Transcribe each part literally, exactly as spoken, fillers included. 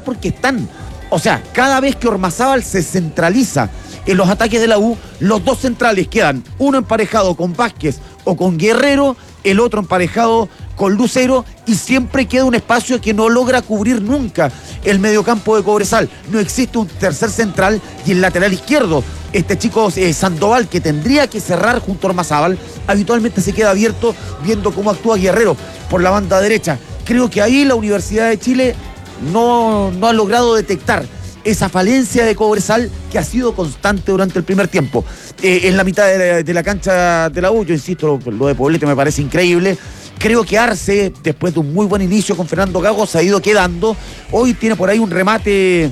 porque están. O sea, cada vez que Ormazábal se centraliza en los ataques de la U, los dos centrales quedan, uno emparejado con Vázquez o con Guerrero, el otro emparejado con Lucero, y siempre queda un espacio que no logra cubrir nunca el mediocampo de Cobresal. No existe un tercer central, y el lateral izquierdo, este chico eh, Sandoval, que tendría que cerrar junto a Ormazábal, habitualmente se queda abierto viendo cómo actúa Guerrero por la banda derecha. Creo que ahí la Universidad de Chile no, no ha logrado detectar esa falencia de Cobresal que ha sido constante durante el primer tiempo. Eh, en la mitad de la, de la cancha de la U, yo insisto, lo, lo de Poblete me parece increíble. Creo que Arce, después de un muy buen inicio con Fernando Gago, se ha ido quedando. Hoy tiene por ahí un remate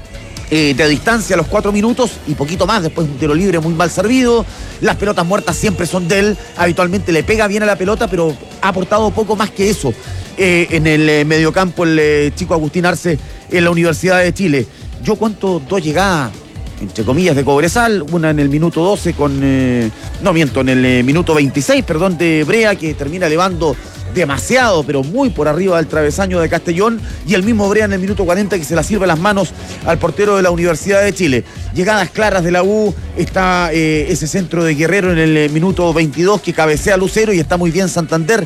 eh, de distancia a los cuatro minutos y poquito más, después un tiro libre muy mal servido. Las pelotas muertas siempre son de él. Habitualmente le pega bien a la pelota, pero ha aportado poco más que eso eh, en el eh, mediocampo el eh, chico Agustín Arce en la Universidad de Chile. Yo cuento dos llegadas, entre comillas, de Cobresal, una en el minuto doce con, eh, no miento, en el eh, minuto veintiséis, perdón, de Brea, que termina elevando demasiado, pero muy por arriba del travesaño de Castellón, y el mismo Brea en el minuto cuarenta que se la sirve las manos al portero de la Universidad de Chile. Llegadas claras de la U, está eh, ese centro de Guerrero en el eh, minuto veintidós que cabecea Lucero, y está muy bien Santander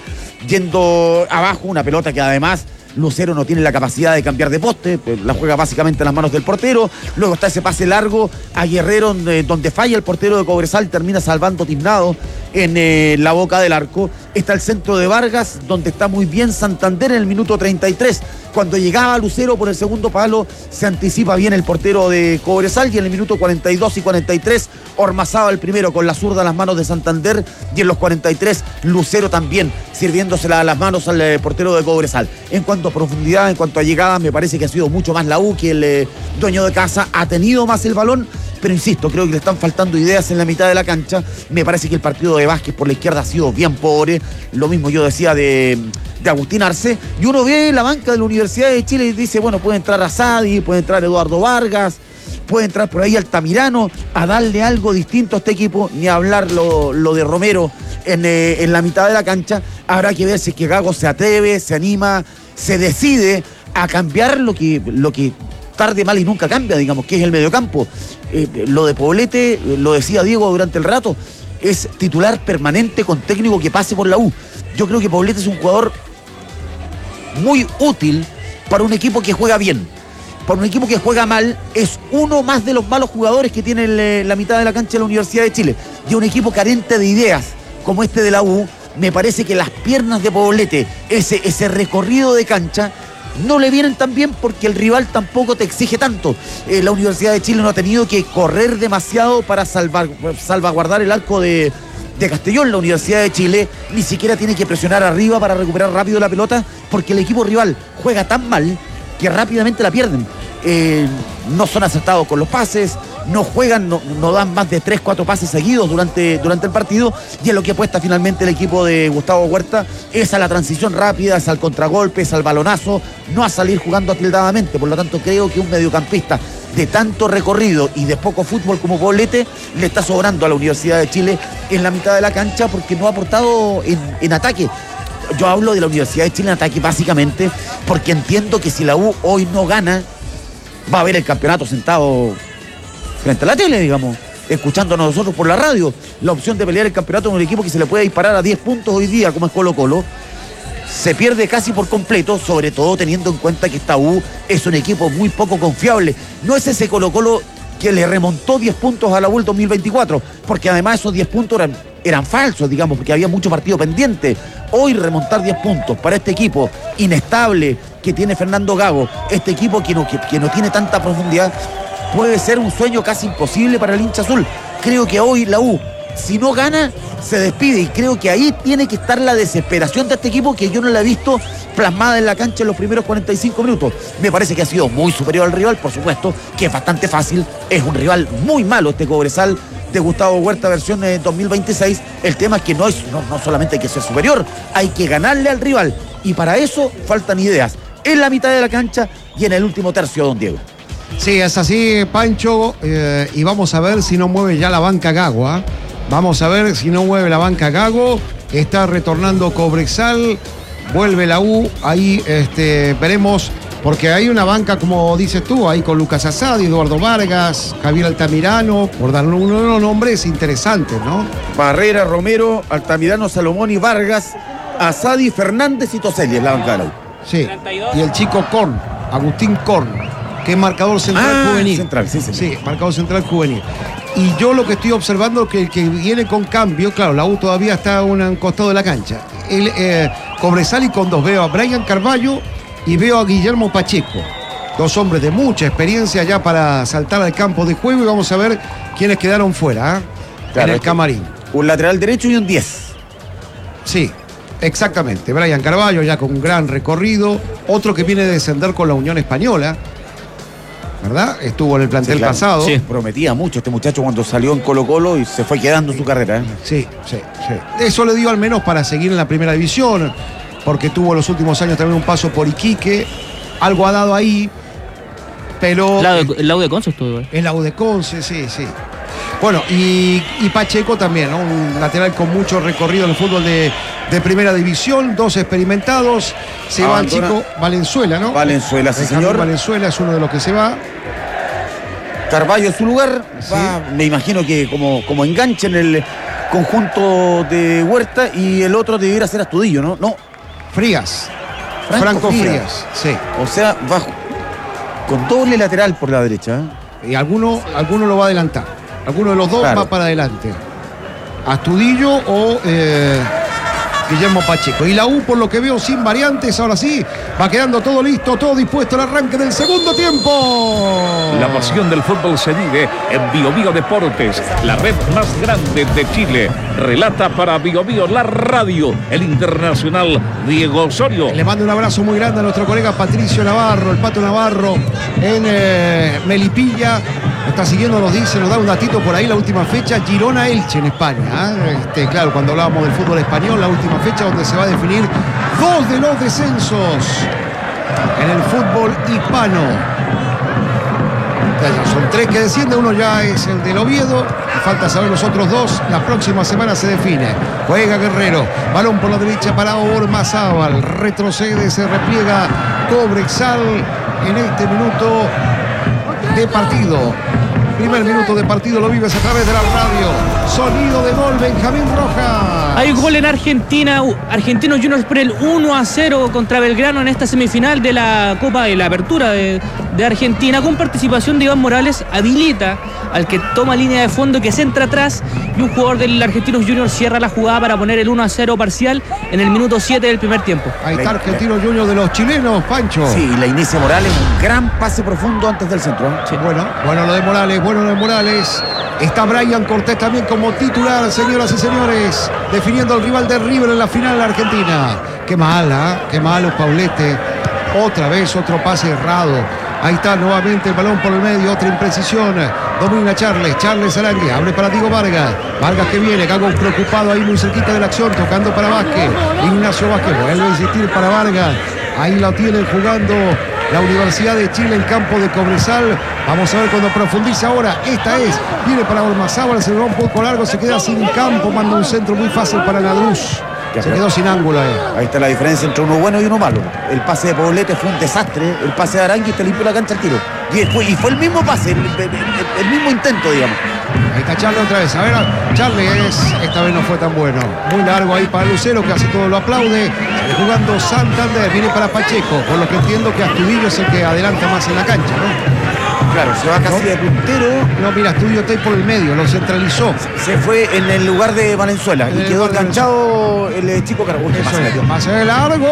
yendo abajo, una pelota que además Lucero no tiene la capacidad de cambiar de poste, la juega básicamente en las manos del portero. Luego está ese pase largo a Guerrero, donde, donde falla el portero de Cobresal, termina salvando tiznado en eh, la boca del arco. Está el centro de Vargas, donde está muy bien Santander en el minuto treinta y tres. Cuando llegaba Lucero por el segundo palo, se anticipa bien el portero de Cobresal, y en el minuto cuarenta y dos y cuarenta y tres, Ormazábal el primero con la zurda en las manos de Santander, y en los cuarenta y tres, Lucero también sirviéndosela a las manos al eh, portero de Cobresal. En cuanto a profundidad, en cuanto a llegada, me parece que ha sido mucho más la U, que el eh, dueño de casa ha tenido más el balón, pero insisto, creo que le están faltando ideas en la mitad de la cancha. Me parece que el partido de Vázquez por la izquierda ha sido bien pobre, lo mismo yo decía de, de Agustín Arce, y uno ve la banca de la Universidad de Chile y dice, bueno, puede entrar Asadi, puede entrar Eduardo Vargas, puede entrar por ahí Altamirano a darle algo distinto a este equipo, ni hablar lo, lo de Romero en, eh, en la mitad de la cancha. Habrá que ver si es que Gago se atreve, se anima, se decide a cambiar lo que, lo que tarde, mal y nunca cambia, digamos, que es el mediocampo. Eh, lo de Poblete, lo decía Diego durante el rato, es titular permanente con técnico que pase por la U. Yo creo que Poblete es un jugador muy útil para un equipo que juega bien. Para un equipo que juega mal, es uno más de los malos jugadores que tiene el, la mitad de la cancha de la Universidad de Chile. Y un equipo carente de ideas, como este de la U, me parece que las piernas de Poblete, ese, ese recorrido de cancha, no le vienen tan bien porque el rival tampoco te exige tanto. Eh, la Universidad de Chile no ha tenido que correr demasiado para salvar, salvaguardar el arco de, de Castellón. La Universidad de Chile ni siquiera tiene que presionar arriba para recuperar rápido la pelota, porque el equipo rival juega tan mal que rápidamente la pierden. Eh, no son acertados con los pases, no juegan, no, no dan más de tres, cuatro pases seguidos durante, durante el partido, y en lo que apuesta finalmente el equipo de Gustavo Huerta es a la transición rápida, es al contragolpe, es al balonazo, no a salir jugando atildadamente. Por lo tanto, creo que un mediocampista de tanto recorrido y de poco fútbol como Poblete le está sobrando a la Universidad de Chile en la mitad de la cancha, porque no ha aportado en, en ataque. Yo hablo de la Universidad de Chile en ataque básicamente porque entiendo que si la U hoy no gana, va a ver el campeonato sentado frente a la tele, digamos, escuchándonos nosotros por la radio. La opción de pelear el campeonato en un equipo que se le puede disparar a diez puntos hoy día, como es Colo Colo, se pierde casi por completo, sobre todo teniendo en cuenta que esta U es un equipo muy poco confiable. No es ese Colo Colo que le remontó diez puntos a la U el dos mil veinticuatro, porque además esos diez puntos eran, eran falsos, digamos, porque había mucho partido pendiente. Hoy remontar diez puntos para este equipo inestable que tiene Fernando Gago, este equipo que no, que, que no tiene tanta profundidad, puede ser un sueño casi imposible para el hincha azul. Creo que hoy la U, si no gana, se despide, y creo que ahí tiene que estar la desesperación de este equipo, que yo no la he visto plasmada en la cancha en los primeros cuarenta y cinco minutos. Me parece que ha sido muy superior al rival, por supuesto, que es bastante fácil, es un rival muy malo este Cobresal de Gustavo Huerta versión eh, dos mil veintiséis. El tema es que no, es, no, no solamente hay que ser superior, hay que ganarle al rival, y para eso faltan ideas en la mitad de la cancha y en el último tercio, don Diego. Sí, es así, Pancho, eh, y vamos a ver si no mueve ya la banca Gago, ¿eh? Vamos a ver si no mueve la banca Gago. Está retornando Cobresal, vuelve la U, ahí este, veremos, Porque hay una banca, como dices tú, ahí con Lucas Asadi, Eduardo Vargas, Javier Altamirano, por darle unos nombres interesantes, ¿no? Barrera, Romero, Altamirano, Salomón y Vargas, Asadi, Fernández y Toselli es la banca de la U. Sí, y el chico Korn, Agustín Korn, que es marcador central Ah, juvenil. central, sí, sí. Sí, marcador central juvenil. Y yo lo que estoy observando es que el que viene con cambio, claro, la U todavía está a un costado de la cancha. El eh, Cobresal con dos, veo a Brian Carballo y veo a Guillermo Pacheco. Dos hombres de mucha experiencia ya para saltar al campo de juego y vamos a ver quiénes quedaron fuera, ¿eh? Claro, en el es que camarín. Un lateral derecho y un diez. Sí, exactamente. Brian Carballo ya con un gran recorrido. Otro que viene de descender con la Unión Española, ¿verdad? Estuvo en el plantel Sí, claro. pasado. Sí, prometía mucho este muchacho cuando salió en Colo Colo y se fue quedando su carrera. ¿eh? Sí, sí, sí. Eso le dio al menos para seguir en la primera división, porque tuvo en los últimos años también un paso por Iquique. Algo ha dado ahí, pero... El lado de Conce estuvo igual. En la U de Conce, sí, sí. Bueno, y, y Pacheco también, ¿no? Un lateral con mucho recorrido en el fútbol de, de primera división, dos experimentados. Se va el Abandona- chico Valenzuela, ¿no? Valenzuela, sí, Benjamín señor. Valenzuela es uno de los que se va. Carballo en su lugar, Sí. va, me imagino que como, como enganche en el conjunto de Huerta y el otro debiera ser Astudillo, ¿no? No, Frías. Franco Franco, Frías. Frías. Sí. o sea, va con doble lateral por la derecha. ¿eh? Y alguno, alguno lo va a adelantar. Alguno de los dos Claro. va para adelante. Astudillo o eh, Guillermo Pacheco. Y la U, por lo que veo, sin variantes, ahora sí, va quedando todo listo, todo dispuesto al arranque del segundo tiempo. La pasión del fútbol se vive en Bio Bio Deportes, la red más grande de Chile. Relata para Bio Bio la radio, el internacional Diego Osorio. Le mando un abrazo muy grande a nuestro colega Patricio Navarro, el Pato Navarro, en eh, Melipilla. Está siguiendo, nos dice, nos da un datito por ahí, la última fecha, Girona-Elche en España. ¿eh? Este, claro, cuando hablábamos del fútbol español, la última fecha donde se va a definir dos de los descensos en el fútbol hispano. Ya son tres que descienden, uno ya es el del Oviedo, y falta saber los otros dos. La próxima semana se define. Juega Guerrero, balón por la derecha para Ormazábal, retrocede, se repliega Cobresal en este minuto de partido. Primer minuto de partido lo vives a través de la radio. Sonido de gol, Benjamín Rojas. Hay gol en Argentina. Argentinos Juniors por el uno a cero contra Belgrano en esta semifinal de la Copa de la Apertura de, de Argentina, con participación de Iván Morales. Habilita al que toma línea de fondo, que centra atrás, y un jugador del Argentinos Juniors cierra la jugada para poner el uno a cero parcial en el minuto siete del primer tiempo. Ahí está Argentino Junior de los chilenos, Pancho. Sí, y la inicia Morales, un gran pase profundo antes del centro. ¿eh? Sí, bueno, bueno lo de Morales, bueno lo de Morales. Está Brian Cortés también como titular, señoras y señores, definiendo al rival de River en la final de la Argentina. Qué mala, qué malo Paulete. Otra vez otro pase errado. Ahí está nuevamente el balón por el medio, otra imprecisión. Domina Charles, Charles Arangue, abre para Diego Vargas. Vargas que viene, Gago preocupado ahí muy cerquita de la acción, tocando para Vázquez. Ignacio Vázquez vuelve a insistir para Vargas. Ahí lo tienen jugando la Universidad de Chile en campo de Cobresal. Vamos a ver cuando profundiza ahora. Esta es, viene para Ormazábal, se le va un poco largo, se queda sin campo, manda un centro muy fácil para Nadruz. Se quedó sin ángulo ahí. Ahí está la diferencia entre uno bueno y uno malo. El pase de Poblete fue un desastre. El pase de Arangui te limpió la cancha al tiro. Y fue, y fue el mismo pase, el, el- el- el mismo intento, digamos. Ahí está Charles otra vez. A ver, Charles es, esta vez no fue tan bueno. Muy largo ahí para Lucero, que hace todo lo aplaude. Sale jugando Santander, viene para Pacheco. Por lo que entiendo que Astudillo es el que adelanta más en la cancha, ¿no? Claro, se va casi ¿No? de puntero. No, mira, Astudillo está ahí por el medio, lo centralizó. Se fue en el lugar de Valenzuela En y el quedó lugar de enganchado el eh, chico Carbón. Eso es, pase de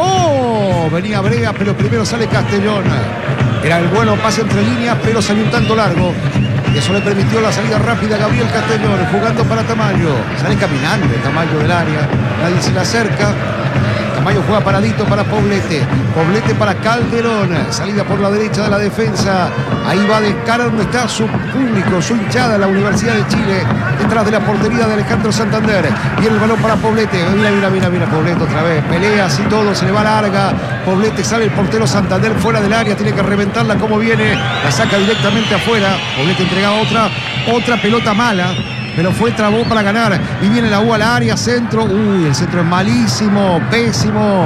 largo. Venía Brea, pero primero sale Castellón. Era el bueno pase entre líneas, pero salió un tanto largo. Eso le permitió la salida rápida a Gabriel Castellón, jugando para Tamayo. Sale caminando el Tamayo del área. Nadie se le acerca. Tamayo juega paradito para Poblete. Poblete para Calderón. Salida por la derecha de la defensa. Ahí va de cara donde está su público, su hinchada, la Universidad de Chile. Detrás de la portería de Alejandro Santander. Viene el balón para Poblete. Mira, mira, mira, mira Poblete otra vez. Pelea así todo, se le va larga. Poblete sale el portero Santander fuera del área. Tiene que reventarla como viene. La saca directamente afuera. Poblete entrega otra. Otra pelota mala. Pero fue, trabó para ganar. Y viene la U al área, centro. Uy, el centro es malísimo, pésimo.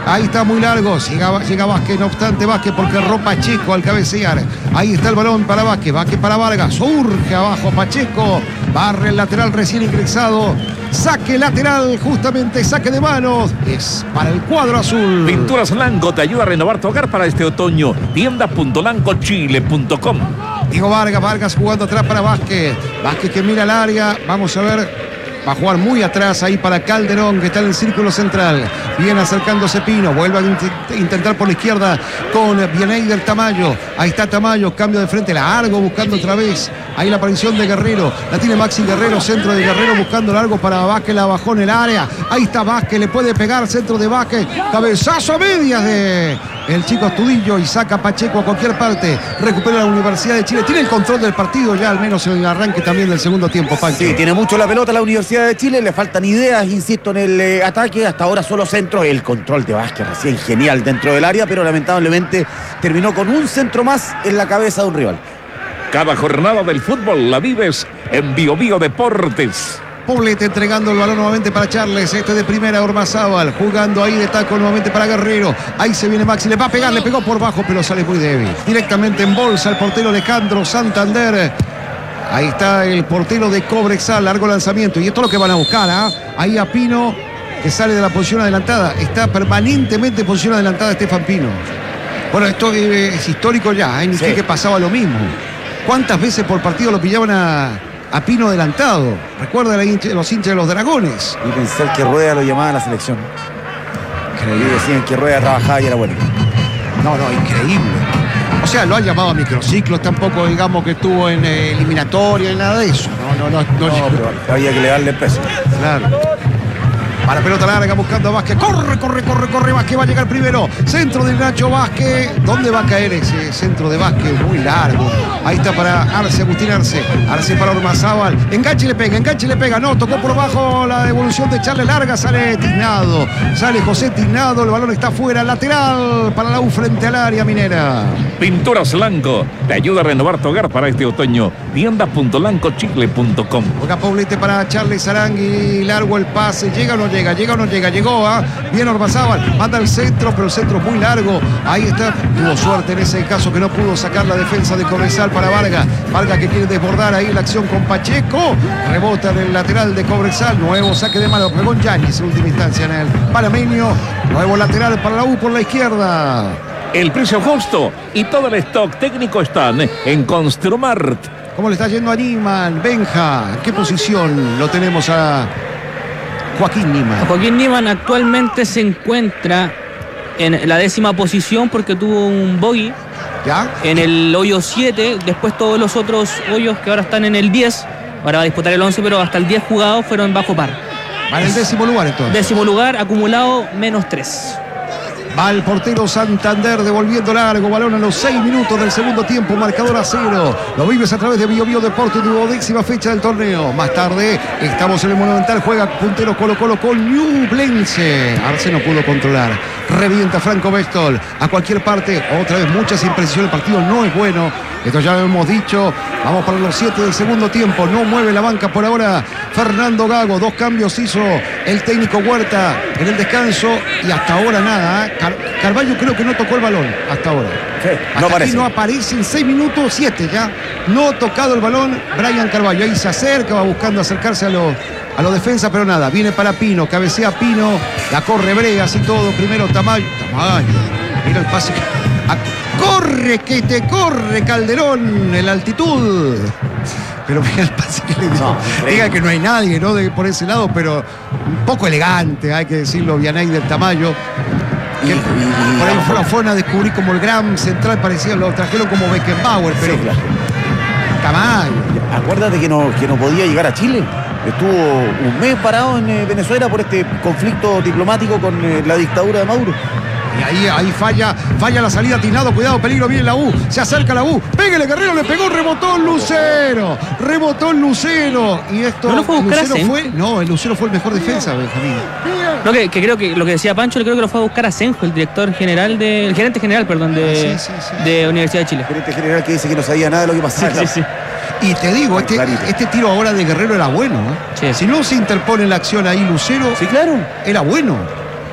Ahí está muy largo. Llega, llega Vázquez, no obstante Vázquez porque erró Pacheco al cabecear. Ahí está el balón para Vázquez. Vázquez para Vargas. Surge abajo Pacheco. Barre el lateral recién ingresado. Saque lateral, justamente saque de manos. Es para el cuadro azul. Pinturas Lanco te ayuda a renovar tu hogar para este otoño. tienda punto lanco chile punto com. Diego Vargas, Vargas jugando atrás para Vázquez. Vázquez que mira el área. Vamos a ver. Va a jugar muy atrás ahí para Calderón, que está en el círculo central. Viene acercándose Pino. Vuelve a int- intentar por la izquierda con Bieneider Tamayo. Ahí está Tamayo, cambio de frente, largo, buscando otra vez. Ahí la aparición de Guerrero. La tiene Maxi Guerrero, centro de Guerrero, buscando largo para Vázquez. La bajó en el área. Ahí está Vázquez, le puede pegar, centro de Vázquez. Cabezazo a medias de el chico Astudillo y saca Pacheco a cualquier parte. Recupera la Universidad de Chile. Tiene el control del partido ya, al menos en el arranque también del segundo tiempo, Pancho. Sí, tiene mucho la pelota la Universidad de Chile, le faltan ideas, insisto, en el eh, ataque, hasta ahora solo centro, el control de Vázquez recién genial dentro del área, pero lamentablemente terminó con un centro más en la cabeza de un rival. Cada jornada del fútbol la vives en Bio Bio Deportes. Poblete entregando el balón nuevamente para Charles. Este de primera, Ormazábal. Jugando ahí de taco nuevamente para Guerrero. Ahí se viene Maxi. Le va a pegar, le pegó por bajo, pero sale muy débil. Directamente en bolsa el portero Alejandro Santander. Ahí está el portero de Cobresal. Largo lanzamiento. Y esto es lo que van a buscar. ¿eh? Ahí a Pino, que sale de la posición adelantada. Está permanentemente en posición adelantada Estefan Pino. Bueno, esto es histórico ya. ¿eh? Ni sí. que pasaba lo mismo. ¿Cuántas veces por partido lo pillaban a... a Pino adelantado? Recuerda hincha, los hinchas de los Dragones. Y pensar que Rueda lo llamaba a la selección. Increíble. Y decían que Rueda trabajaba y era bueno. No, no, increíble. O sea, lo han llamado a microciclos, tampoco digamos que estuvo en eh, eliminatoria y nada de eso. No, no, no. No, no pero había que le darle el peso. Claro. Para pelota larga buscando a Vázquez. Corre, corre, corre, corre. Vázquez va a llegar primero. Centro de Nacho Vázquez. ¿Dónde va a caer ese centro de Vázquez? Muy largo. Ahí está para Arce, Agustín Arce. Arce para Ormazábal. Enganche y le pega, enganche y le pega. No, tocó por bajo la devolución de Charles larga. Sale Tignado. Sale José Tignado. El balón está fuera. Lateral para la U frente al área minera. Pinturas Lanco te ayuda a renovar tu hogar para este otoño. tienda punto lanco chile punto com. Juega Poblete para Charles Arangui. Largo el pase. Llega o no llega. Llega o no llega, llegó a ¿eh? Bien Ormazábal, manda el centro, pero el centro es muy largo. Ahí está, tuvo suerte en ese caso que no pudo sacar la defensa de Cobresal para Vargas. Vargas que quiere desbordar ahí la acción con Pacheco. Rebota en el lateral de Cobresal. Nuevo saque de mano, pegó Yanis en última instancia en el panameño. Nuevo lateral para la U por la izquierda. El precio justo y todo el stock técnico están en Construmart. ¿Cómo le está yendo a Niman? Benja, ¿en qué posición lo tenemos a Joaquín Niman? Joaquín Niman actualmente se encuentra en la décima posición porque tuvo un bogey. ¿Ya? En el hoyo siete, después todos los otros hoyos que ahora están en el diez, ahora va a disputar el once, pero hasta el diez jugados fueron bajo par. Va en el décimo lugar entonces. Décimo lugar, acumulado menos tres. Va el portero Santander devolviendo largo, balón a los seis minutos del segundo tiempo, marcador a cero. Lo vives a través de Bio Bio Deportes, duodécima fecha del torneo. Más tarde estamos en el Monumental, juega puntero Colo Colo con Ñublense. Arce no pudo controlar. Revienta Franco Bestol a cualquier parte. Otra vez muchas imprecisiones, el partido no es bueno. Esto ya lo hemos dicho. Vamos para los siete del segundo tiempo. No mueve la banca por ahora Fernando Gago. Dos cambios hizo el técnico Huerta en el descanso y hasta ahora nada. ¿eh? Car Carvalho creo que no tocó el balón hasta ahora. Sí, hasta no aquí aparece. no aparece en seis minutos, siete ya. No ha tocado el balón Brian Carvalho. Ahí se acerca, va buscando acercarse a los a los defensas, pero nada. Viene para Pino, cabecea Pino, la corre Bregas y todo. Primero Tamayo. Tamayo. Mira el pase. A corre que te corre Calderón en la altitud. Pero mira el pase que le dio. No, diga que no hay nadie, ¿no? De, por ese lado, pero un poco elegante, hay que decirlo, Vianey del Tamayo. Que y, y, por ahí fue la forma de descubrir como el gran central, parecía, lo trajeron como Beckenbauer, pero sí, claro. Tamayo. Acuérdate que no, que no podía llegar a Chile. Estuvo un mes parado en eh, Venezuela por este conflicto diplomático con eh, la dictadura de Maduro. Y ahí, ahí falla, falla la salida Tignado, cuidado, peligro, viene la U, se acerca la U, pégale Guerrero, le pegó, rebotó el Lucero, rebotó el Lucero. Y esto, ¿No lo fue a buscar Lucero a fue, no, el Lucero fue el mejor defensa, Benjamín. No, que, que creo que lo que decía Pancho, creo que lo fue a buscar a Senjo, el director general de, el gerente general, perdón, de, ah, sí, sí, sí. de Universidad de Chile. El gerente general que dice que no sabía nada de lo que pasaba. Sí, sí, sí. Y te digo, este, este tiro ahora de Guerrero era bueno, ¿eh? Sí. Si no se interpone en la acción ahí Lucero, sí, claro, era bueno.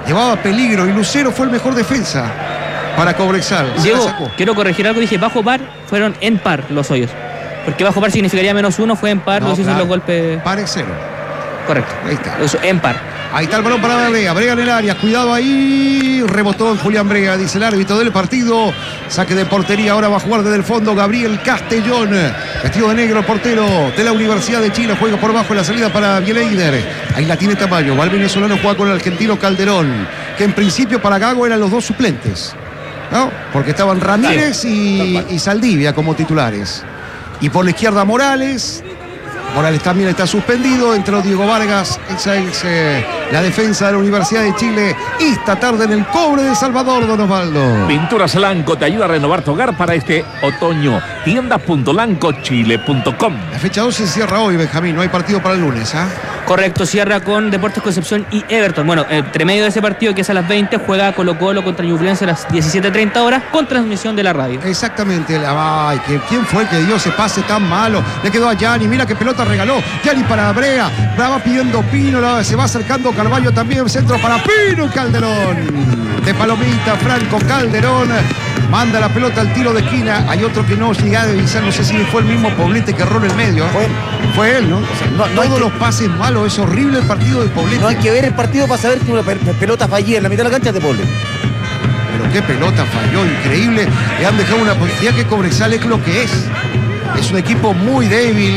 llevaba peligro y Lucero fue el mejor defensa para Cobresal. Diego, quiero corregir algo, dije bajo par, fueron en par los hoyos. Porque bajo par significaría menos uno, fue en par, no, los hizo los golpes. Par es cero. Correcto. Ahí está. Eso, en par. Ahí está el balón para Brega, Brega en el área, cuidado ahí, rebotó en Julián Brega, dice el árbitro del partido, saque de portería, ahora va a jugar desde el fondo Gabriel Castellón, vestido de negro, portero de la Universidad de Chile, juega por abajo en la salida para Bielaider, ahí la tiene Tamayo, va el venezolano, juega con el argentino Calderón, que en principio para Gago eran los dos suplentes, ¿no? Porque estaban Ramírez y, y Saldivia como titulares, y por la izquierda Morales. Morales también está suspendido, entró Diego Vargas, esa es eh, la defensa de la Universidad de Chile, esta tarde en el cobre de Salvador, don Osvaldo. Pinturas Lanco te ayuda a renovar tu hogar para este otoño. tiendas punto lanco chile punto com. La fecha doce se cierra hoy, Benjamín, no hay partido para el lunes, ¿ah? ¿eh? Correcto, cierra con Deportes Concepción y Everton. Bueno, entre medio de ese partido, que es a las veinte, juega Colo Colo contra Ñublense a las diecisiete treinta horas, con transmisión de la radio. Exactamente. Ay, ¿quién fue que dio ese pase tan malo? Le quedó a Gianni, mira qué pelota regaló. Gianni para Brea, va pidiendo Pino, se va acercando Carvalho también, centro para Pino y Calderón. De Palomita, Franco Calderón. Manda la pelota al tiro de esquina. Hay otro que no llega a divisar, no sé si fue el mismo Poblete que erró en el medio. Fue, fue él, ¿no? O sea, no, no Todos que, los pases malos, es horrible el partido de Poblete. No hay que ver el partido para saber que una pelota falló en la mitad de la cancha de Poblete. Pero qué pelota falló, increíble. Le han dejado una posibilidad que Cobresal es lo que es. Es un equipo muy débil.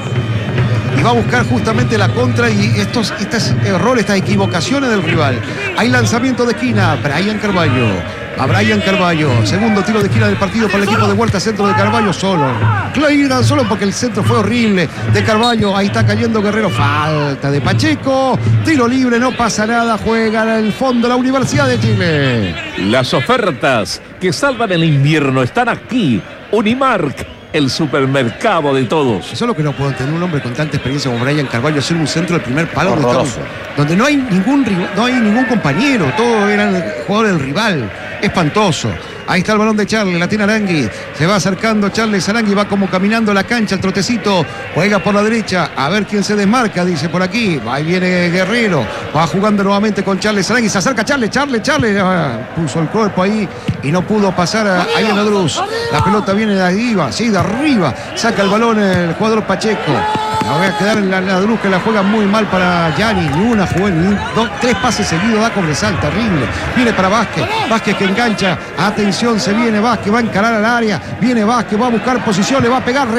Y va a buscar justamente la contra y estos, estos errores, estas equivocaciones del rival. Hay lanzamiento de esquina, Brian Carvalho. A Brian Carvalho, segundo tiro de esquina del partido para el equipo de vuelta, centro de Carvalho solo. Clairan solo porque el centro fue horrible de Carvalho. Ahí está cayendo Guerrero, falta de Pacheco. Tiro libre, no pasa nada, juega en el fondo la Universidad de Chile. Las ofertas que salvan el invierno están aquí. Unimark, el supermercado de todos. Eso es lo que no puedo entender, un hombre con tanta experiencia como Brian Carvalho, hacer un centro del primer palo donde, estamos, donde no hay ningún no hay ningún compañero, todos eran jugadores del rival. Espantoso. Ahí está el balón de Charles, la tiene Arangui. Se va acercando Charles Arangui, va como caminando la cancha, el trotecito. Juega por la derecha, a ver quién se desmarca, dice por aquí. Ahí viene Guerrero, va jugando nuevamente con Charles Arangui. Se acerca Charles, Charles, Charles. Ah, puso el cuerpo ahí y no pudo pasar a, ahí en la Cruz. La pelota viene de arriba, sí, de arriba. Saca el balón el jugador Pacheco. La voy a quedar en la, la Cruz, que la juega muy mal para Gianni. Ni una jugó, ni dos, tres pases seguidos da Cobresal, terrible. Viene para Vázquez, Vázquez que engancha. Atención, se viene Vázquez, va a encarar al área. Viene Vázquez, va a buscar posición, le va a pegar,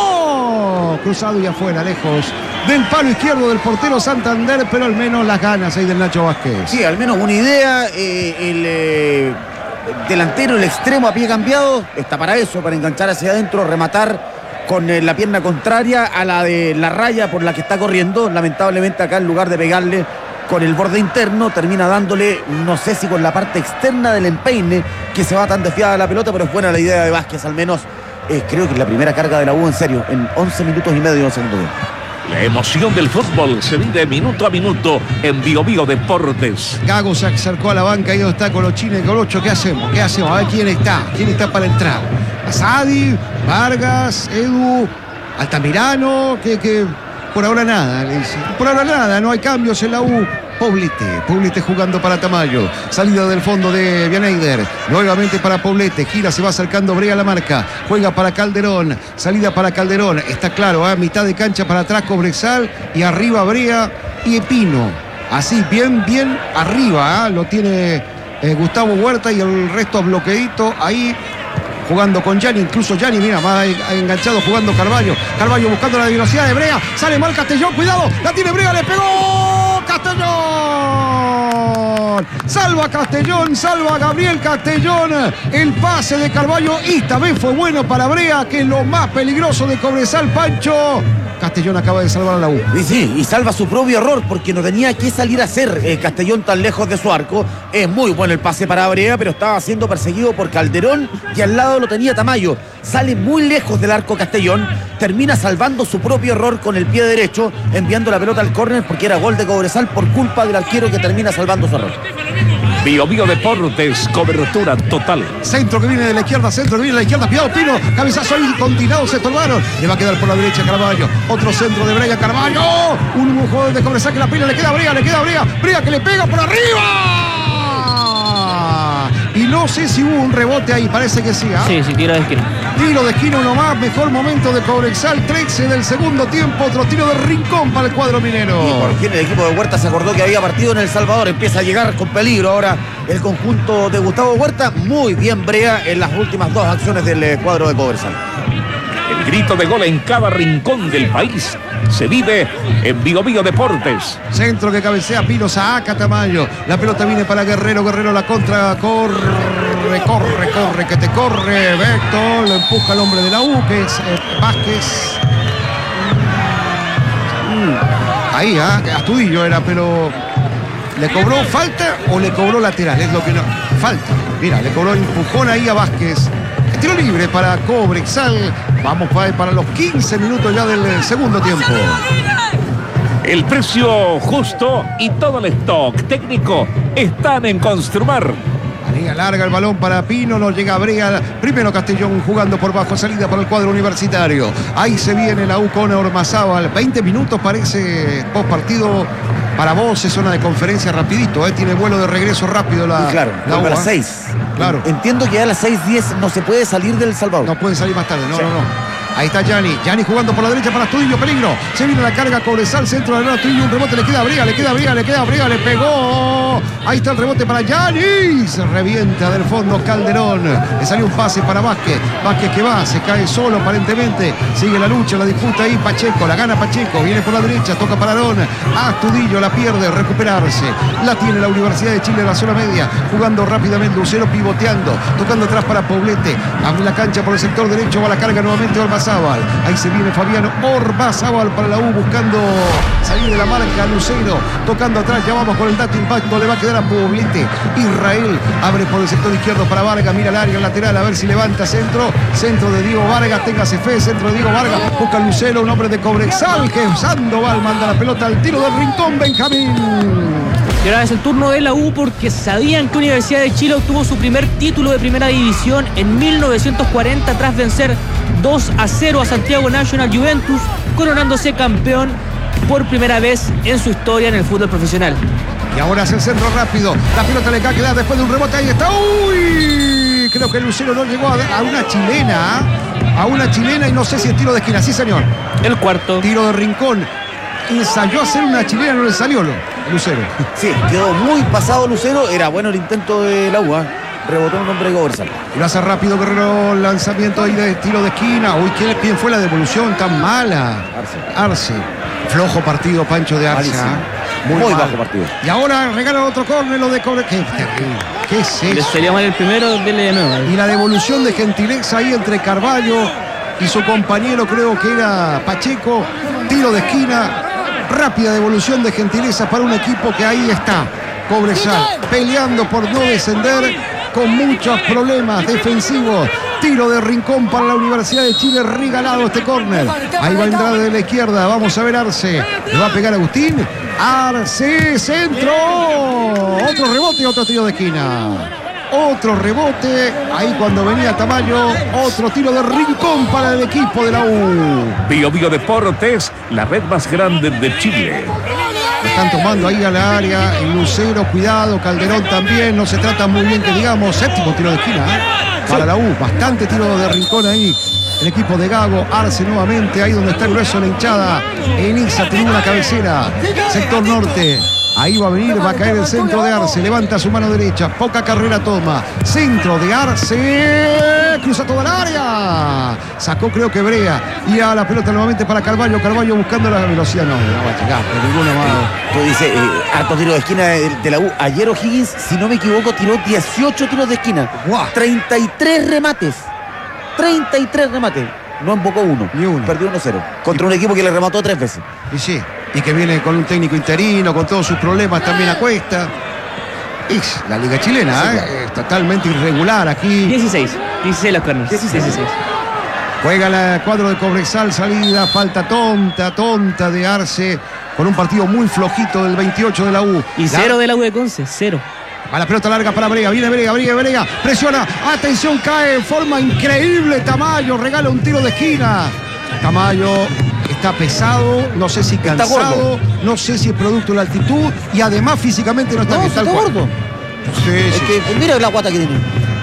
remató. Cruzado y afuera, lejos del palo izquierdo del portero Santander, pero al menos las ganas ahí del Nacho Vázquez. Sí, al menos una idea. Eh, el eh, delantero, el extremo a pie cambiado, está para eso, para enganchar hacia adentro, rematar con eh, la pierna contraria a la de la raya por la que está corriendo. Lamentablemente acá, en lugar de pegarle con el borde interno, termina dándole, no sé si con la parte externa del empeine, que se va tan desviada la pelota, pero es buena la idea de Vázquez, al menos eh, creo que es la primera carga de la U, en serio, en once minutos y medio de segundo tiempo. La emoción del fútbol se vive minuto a minuto en Bio Bio Deportes. Gago se acercó a la banca, ahí donde está Colochín y Colocho. ¿Qué hacemos? ¿Qué hacemos? A ver quién está. ¿Quién está para entrar? Asadi, Vargas, Edu, Altamirano, que, que por ahora nada, le dice. Por ahora nada, no hay cambios en la U. Poblete, Poblete jugando para Tamayo, salida del fondo de Bielaider, nuevamente para Poblete, gira, se va acercando Brea a la marca, juega para Calderón, salida para Calderón, está claro, ¿eh? Mitad de cancha para atrás Cobresal y arriba Brea y Pino, así bien, bien arriba, ¿eh? Lo tiene eh, Gustavo Huerta y el resto bloqueadito ahí. Jugando con Gianni, incluso Gianni, mira, más enganchado jugando Carvalho. Carvalho buscando la velocidad de Brea. Sale mal Castellón, cuidado, la tiene Brea, le pegó Castellón. Salva Castellón, salva Gabriel Castellón. El pase de Carvalho y esta vez fue bueno para Brea, que es lo más peligroso de Cobresal, Pancho. Castellón acaba de salvar a la U. Y sí, y salva su propio error, porque no tenía que salir a hacer eh, Castellón tan lejos de su arco. Es muy bueno el pase para Brea, pero estaba siendo perseguido por Calderón y al lado lo tenía Tamayo. Sale muy lejos del arco Castellón, termina salvando su propio error con el pie derecho, enviando la pelota al córner porque era gol de Cobresal por culpa del arquero que termina salvando su error. Bio Bio Deportes, cobertura total. Centro que viene de la izquierda, centro que viene de la izquierda, cuidado Pino, cabezazo ahí, continuado, se estorbaron. Le va a quedar por la derecha Carvalho, otro centro de Brea, Carvalho, un jugador de Cobresal que la pila, le queda a Brea, le queda a Brea, Brea que le pega por arriba. No sé si hubo un rebote ahí, parece que sí. ¿eh? Sí, sí, tiro de esquina. Tiro de esquina uno más, mejor momento de Cobresal, trece del segundo tiempo, otro tiro de rincón para el cuadro minero. Y por fin el equipo de Huerta se acordó que había partido en El Salvador, empieza a llegar con peligro ahora el conjunto de Gustavo Huerta. Muy bien Brea en las últimas dos acciones del eh, cuadro de Cobresal. El grito de gol en cada rincón del país se vive en Bio Bio Deportes. Centro que cabecea Pino, saca Tamayo. La pelota viene para Guerrero, Guerrero la contra, corre, corre, corre, que te corre. Vector, lo empuja el hombre de la U, que es eh, Vázquez. Mm, ahí, ¿ah? ¿eh? Astudillo era, pero ¿le cobró falta o le cobró lateral? Es lo que no. Falta. Mira, le cobró empujón ahí a Vázquez. Tiro libre para Cobresal. Vamos para, para los quince minutos ya del segundo tiempo. El precio justo y todo el stock técnico están en Construmar. María larga el balón para Pino, no llega Brea. Primero Castellón jugando por bajo, salida para el cuadro universitario. Ahí se viene la U con Ormazábal. veinte minutos parece post partido. Para vos es zona de conferencia rapidito, ¿eh? Tiene vuelo de regreso rápido la, y claro, la U, a las ¿eh? seis. Claro. Entiendo que a las seis diez no se puede salir del Salvador. No puede salir más tarde, no, sí. no, no. Ahí está Gianni, Gianni jugando por la derecha para Astudillo, peligro. Se viene la carga, Cobresal, centro de Astudillo, un rebote, le queda a Brea, le queda a Brea, le queda a Brea, le pegó. Ahí está el rebote para Gianni. Se revienta del fondo Calderón. Le salió un pase para Vázquez. Vázquez que va, se cae solo aparentemente. Sigue la lucha, la disputa ahí Pacheco, la gana Pacheco, viene por la derecha, toca para Arón. Astudillo la pierde, recuperarse. La tiene la Universidad de Chile en la zona media, jugando rápidamente, Lucero pivoteando, tocando atrás para Poblete. Abre la cancha por el sector derecho, va la carga nuevamente Ormazábal. Ahí se viene Fabián Ormazábal para la U, buscando salir de la marca. Lucero tocando atrás, ya vamos con el dato impacto, le va a quedar a Poblete. Israel abre por el sector izquierdo para Vargas, mira el área lateral, a ver si levanta centro, centro de Diego Vargas, téngase fe, centro de Diego Vargas, busca Lucero, un hombre de Cobresal, que Sandoval manda la pelota al tiro del rincón, Benjamín. Y ahora es el turno de la U, porque sabían que Universidad de Chile obtuvo su primer título de primera división en mil novecientos cuarenta tras vencer dos a cero a Santiago National Juventus, coronándose campeón por primera vez en su historia en el fútbol profesional. Y ahora hace el centro rápido, la pelota le va a quedar después de un rebote, ahí está. ¡Uy! Creo que Lucero no llegó a, a una chilena, a una chilena y no sé si es tiro de esquina, sí señor. El cuarto. Tiro de rincón. Ensayó hacer una chilena, no le salió lo, Lucero. Sí, quedó muy pasado Lucero. Era bueno el intento de la U, ¿eh? Rebotó un hombre de Cobresal. Y lo hace rápido Guerrero, lanzamiento ahí de tiro de esquina. Uy, ¿quién, quién fue la devolución tan mala? Arce. Arce. Flojo partido, Pancho de Arce. Malísimo. Muy, Muy mal. bajo partido. Y ahora regalan otro córner, lo de Cobre. Qué terrible. ¿Qué es Le eso? salió mal el primero, dele de nuevo. Y la devolución de gentileza ahí entre Carvalho y su compañero, creo que era Pacheco. Tiro de esquina. Rápida devolución de gentileza para un equipo que ahí está. Cobresal peleando por no descender, con muchos problemas defensivos. Tiro de rincón para la Universidad de Chile, regalado este córner. Ahí va a entrar de la izquierda, vamos a ver Arce. Le va a pegar Agustín. Arce, centro. Otro rebote y otro tiro de esquina. Otro rebote, ahí cuando venía Tamayo, otro tiro de rincón para el equipo de la U. Bio Bio Deportes, la red más grande de Chile. Están tomando ahí a la área, el Lucero, cuidado, Calderón también, no se trata muy bien que digamos, séptimo tiro de esquina, ¿eh? Para la U, bastante tiro de rincón ahí. El equipo de Gago, Arce nuevamente, ahí donde está el grueso de la hinchada. Eniza tiene una cabecera, sector norte. Ahí va a venir, va a caer el centro de Arce, levanta su mano derecha, poca carrera toma, centro de Arce, cruza toda la área, sacó creo que Brea, y a la pelota nuevamente para Carvalho, Carvalho buscando la velocidad, no, no va a llegar, de ninguna manera. Tú dices, eh, harto tiro de esquina de, de la U. Ayer O'Higgins, si no me equivoco, tiró dieciocho tiros de esquina. Guau. treinta y tres remates. treinta y tres remates. No embocó uno. Ni uno. Perdió uno cero. Contra un equipo que le remató tres veces. Y sí, y que viene con un técnico interino, con todos sus problemas también a cuesta. Es la liga chilena, Sí, ¿eh? claro. Es totalmente irregular aquí. dieciséis. dieciséis los corners. dieciséis. dieciséis. Juega la cuadro de Cobresal, salida, falta tonta, tonta de Arce, con un partido muy flojito del veintiocho de la U. Y La- cero de la U de Conce, cero. Va la pelota larga para Brega, viene Brega, Brega, Brega, presiona, atención, cae en forma increíble Tamayo, regala un tiro de esquina. Tamayo está pesado, no sé si cansado, gordo. no sé si es producto de la altitud y además físicamente no está No, que está tal cual. gordo. Sí, Es sí, que, mira la guata que tiene.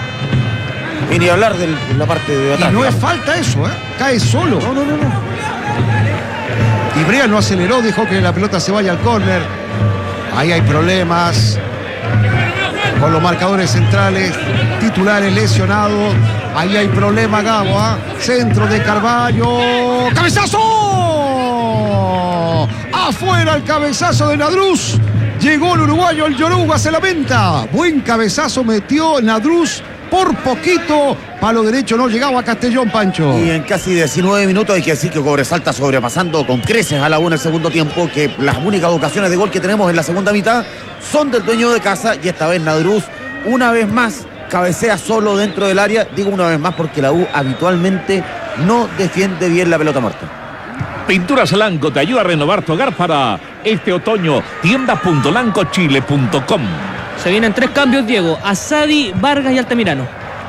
Y ni hablar de la parte de atrás. Y no digamos. es falta eso, ¿eh? Cae solo. No, no, no, no. Y Brea no aceleró, dejó que la pelota se vaya al córner. Ahí hay problemas con los marcadores centrales, titulares lesionados. Ahí hay problema, Gabo, ¿eh? Centro de Carvalho. ¡Cabezazo! Afuera el cabezazo de Nadruz. Llegó el uruguayo, el Yoruba se lamenta. Buen cabezazo metió Nadruz. Por poquito, palo derecho no llegaba a Castellón, Pancho. Y en casi diecinueve minutos hay que decir que Cobresal está sobrepasando con creces a la una el segundo tiempo, que las únicas ocasiones de gol que tenemos en la segunda mitad son del dueño de casa, y esta vez Nadruz una vez más cabecea solo dentro del área. Digo una vez más porque la U habitualmente no defiende bien la pelota muerta. Pinturas Lanco te ayuda a renovar tu hogar para este otoño. tienda punto lanco chile punto com. Se vienen tres cambios, Diego. Asadi, Vargas y Altamirano.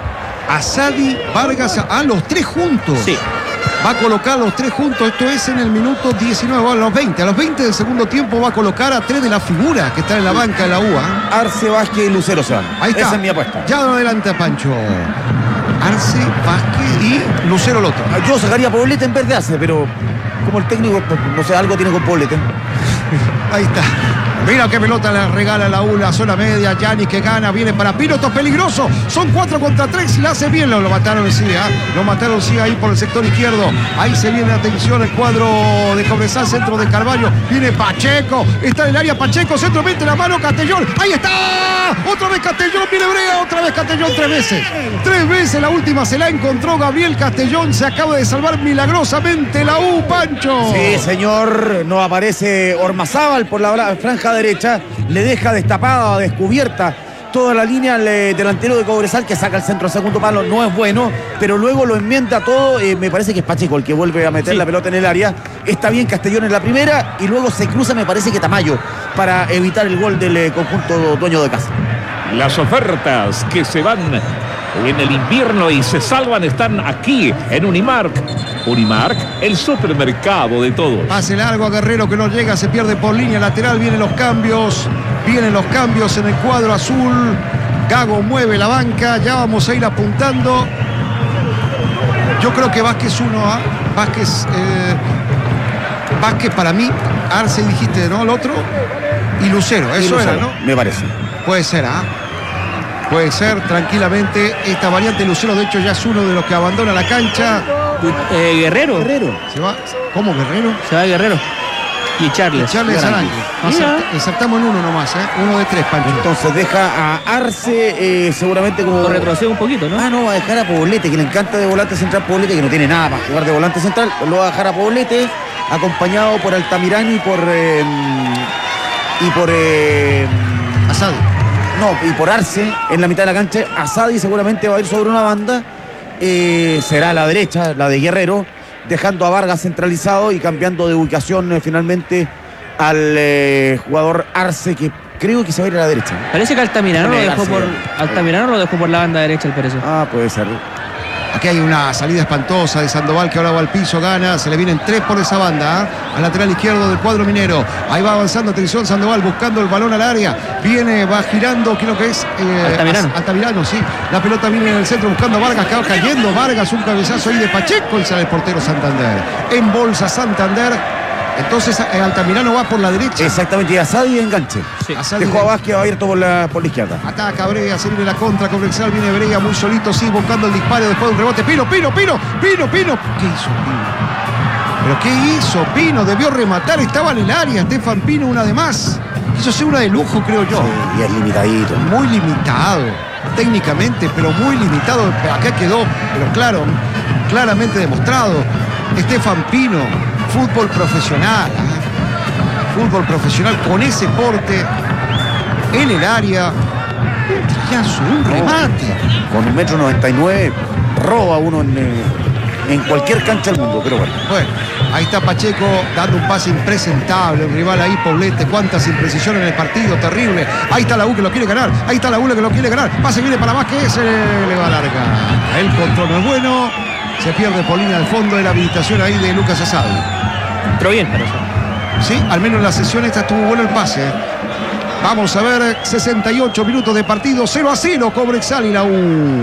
Asadi, Vargas, a los tres juntos. Sí. Va a colocar a los tres juntos. Esto es en el minuto diecinueve, a los veinte. A los veinte del segundo tiempo va a colocar a tres de la figura que están en la banca de la U. ¿eh? Arce, Vázquez y Lucero se van. Ahí está. Esa es mi apuesta. Ya lo adelanta Pancho. Arce, Vázquez y Lucero el otro. Yo sacaría a Poblete en vez de Arce, pero como el técnico, no sé, algo tiene con Poblete. Ahí está. Mira qué pelota le regala la U, la zona media. Yanis que gana, viene para Pino, esto es peligroso. Son cuatro contra tres y la hace bien. Lo, lo mataron sí, ¿eh? Lo mataron sí ahí por el sector izquierdo. Ahí se viene, atención, el cuadro de Cobresal, centro de Carvalho. Viene Pacheco, está en el área Pacheco, centro, mete la mano Castellón. Ahí está. Otra vez Castellón, viene Brea, otra vez Castellón, tres veces. Tres veces, la última se la encontró Gabriel Castellón. Se acaba de salvar milagrosamente la U, Pancho. Sí, señor, no aparece Ormazábal por la franja derecha, le deja destapada, descubierta toda la línea al eh, delantero de Cobresal, que saca el centro segundo palo, no es bueno, pero luego lo enmienda todo. Eh, me parece que es Pacheco el que vuelve a meter sí. la pelota en el área. Está bien Castellón en la primera y luego se cruza, me parece que Tamayo, para evitar el gol del eh, conjunto dueño de casa. Las ofertas que se van en el invierno y se salvan están aquí en Unimark. Unimark, el supermercado de todos. Pase largo a Guerrero que no llega, se pierde por línea lateral, vienen los cambios, vienen los cambios en el cuadro azul. Gago mueve la banca, ya vamos a ir apuntando. Yo creo que Vázquez uno, ¿eh? Vázquez, eh, Vázquez para mí, Arce dijiste, ¿no? El otro, y Lucero, eso y Lucero, era, ¿no? Me parece. Puede ser, ¿ah? ¿eh? Puede ser tranquilamente esta variante. Lucero, de hecho, ya es uno de los que abandona la cancha. Eh, Guerrero. Guerrero. ¿Se va? ¿Cómo Guerrero? Se va Guerrero. Y Charles. Y Charles Aranque. Exactamos en uno nomás, ¿eh? Uno de tres, Pancho. Entonces deja a Arce, eh, seguramente como... Lo retrocede un poquito, ¿no? Ah, no, va a dejar a Poblete, que le encanta de volante central Poblete, que no tiene nada para jugar de volante central. Lo va a dejar a Poblete, acompañado por Altamirano y por... Eh, y por... Eh, Asadi. No, y por Arce en la mitad de la cancha. Asadi seguramente va a ir sobre una banda. Eh, será a la derecha, la de Guerrero, dejando a Vargas centralizado y cambiando de ubicación eh, finalmente al eh, jugador Arce, que creo que se va a ir a la derecha. Parece que Altamirano lo dejó Arce. por Altamirano lo dejó por la banda derecha, al parecer. Ah, puede ser. Aquí hay una salida espantosa de Sandoval, que ahora va al piso, gana, se le vienen tres por esa banda, ¿eh? Al lateral izquierdo del cuadro minero. Ahí va avanzando, atención, Sandoval buscando el balón al área. Viene, va girando, creo que es eh, Altamirano. Altamirano, sí. La pelota viene en el centro buscando a Vargas, acaba cayendo Vargas, un cabezazo ahí de Pacheco, y sale el portero Santander. En bolsa Santander. Entonces eh, Altamirano va por la derecha. Exactamente, y Asadi enganche. Sí. Asadi Dejó a Vázquez abierto por la, por la izquierda. Ataca Brea, se viene la contra, Cobresal, viene Brea muy solito, sí, buscando el disparo después de un rebote. Pino, Pino, Pino, Pino, Pino. ¿Qué hizo Pino? ¿Pero qué hizo Pino? Debió rematar, estaba en el área. Estefan Pino, una de más. Quiso ser una de lujo, creo yo. Sí, y es limitadito. Muy limitado, técnicamente, pero muy limitado. Acá quedó, pero claro, claramente demostrado. Estefan Pino, fútbol profesional. ¿eh? Fútbol profesional con ese porte en el área. Un trillazo, un remate. Con un metro noventa y nueve roba uno en, eh, en cualquier cancha del mundo, pero bueno. Bueno, ahí está Pacheco dando un pase impresentable. El rival ahí, Poblete, cuántas imprecisiones en el partido, terrible. Ahí está la U que lo quiere ganar. Ahí está la U que lo quiere ganar. Pase viene para Vázquez, se le va a largar. El control no es bueno. Se pierde por línea al fondo de la habilitación ahí de Lucas Asadi. Entró bien, pero eso. Sí, al menos en la sesión esta estuvo bueno el pase. Vamos a ver, sesenta y ocho minutos de partido, cero a cero, Cobresal y la U.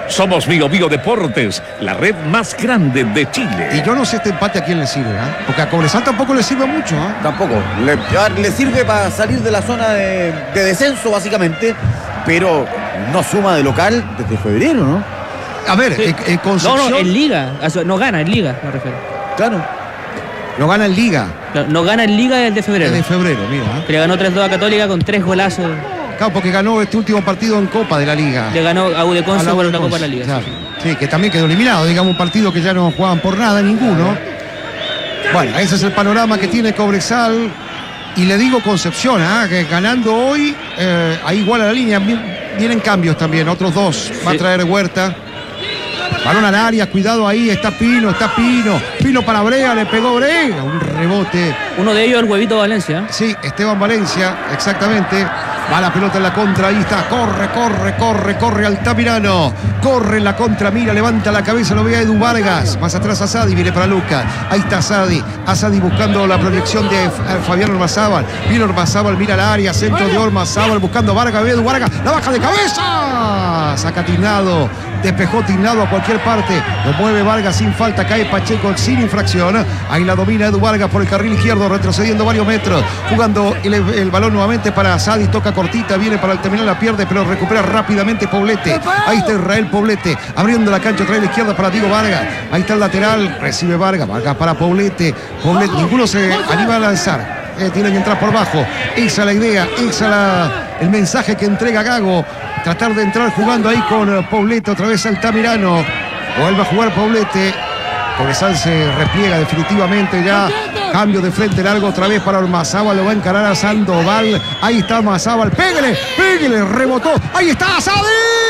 Somos Bio Bio Deportes, la red más grande de Chile. Y yo no sé este empate a quién le sirve, ¿eh? Porque a Cobresal tampoco le sirve mucho, ¿eh? Tampoco. Le, ya le sirve para salir de la zona de, de descenso, básicamente, pero no suma de local desde febrero, ¿no? A ver, Sí. eh, eh, Concepción No, no, en Liga. No gana en Liga, me refiero. Claro. lo gana en Liga Claro, no gana en Liga desde febrero. desde febrero, mira. ¿eh? Que le ganó tres dos a Católica con tres golazos. Claro, porque ganó este último partido en Copa de la Liga. Le ganó a U de A Conce la por U de la Copa de Conce, la Liga. claro. Sí, que también quedó eliminado, digamos, un partido que ya no jugaban por nada, ninguno. Bueno, ese es el panorama que tiene Cobresal. Y le digo Concepción, ¿eh? que ganando hoy, eh, ahí igual a la línea, vienen cambios también, otros dos. Va a Sí. traer Huerta. Balón al área, cuidado ahí, está Pino, está Pino. Pino para Brea, le pegó Brea, un rebote. Uno de ellos, el Huevito Valencia. Sí, Esteban Valencia, exactamente. Va la pelota en la contra, ahí está. Corre, corre, corre, corre Altamirano. Corre en la contra, mira, levanta la cabeza, lo ve a Edu Vargas. Más atrás Asadi, viene para Lucas. Ahí está Asadi. Asadi buscando la proyección de Fabián Ormazábal. Viene Ormazábal, mira el área, centro de Ormazábal, buscando a Vargas, ve a Edu Vargas. La baja de cabeza. Saca Tignado. Despejó Tignado a cualquier parte. Lo mueve Vargas sin falta. Cae Pacheco sin infracción. Ahí la domina Edu Vargas por el carril izquierdo, retrocediendo varios metros. Jugando el, el balón nuevamente para Asadi. Toca cortita, viene para el terminal, la pierde, pero recupera rápidamente Poblete. Ahí está Israel Poblete. Abriendo la cancha, trae la izquierda para Diego Vargas. Ahí está el lateral. Recibe Vargas. Vargas para Poblete. Poblete. Ninguno se anima a lanzar. Eh, tiene que entrar por bajo. Esa la idea. Esa la, el mensaje que entrega Gago. Tratar de entrar jugando ahí con Poblete, otra vez Altamirano. Vuelve a jugar Poblete. Cobresal se repliega definitivamente ya. Cambio de frente largo otra vez para Ormazábal. Lo va a encarar a Sandoval. Ahí está Ormazábal. Pégale, pégale, rebotó. Ahí está Asadi.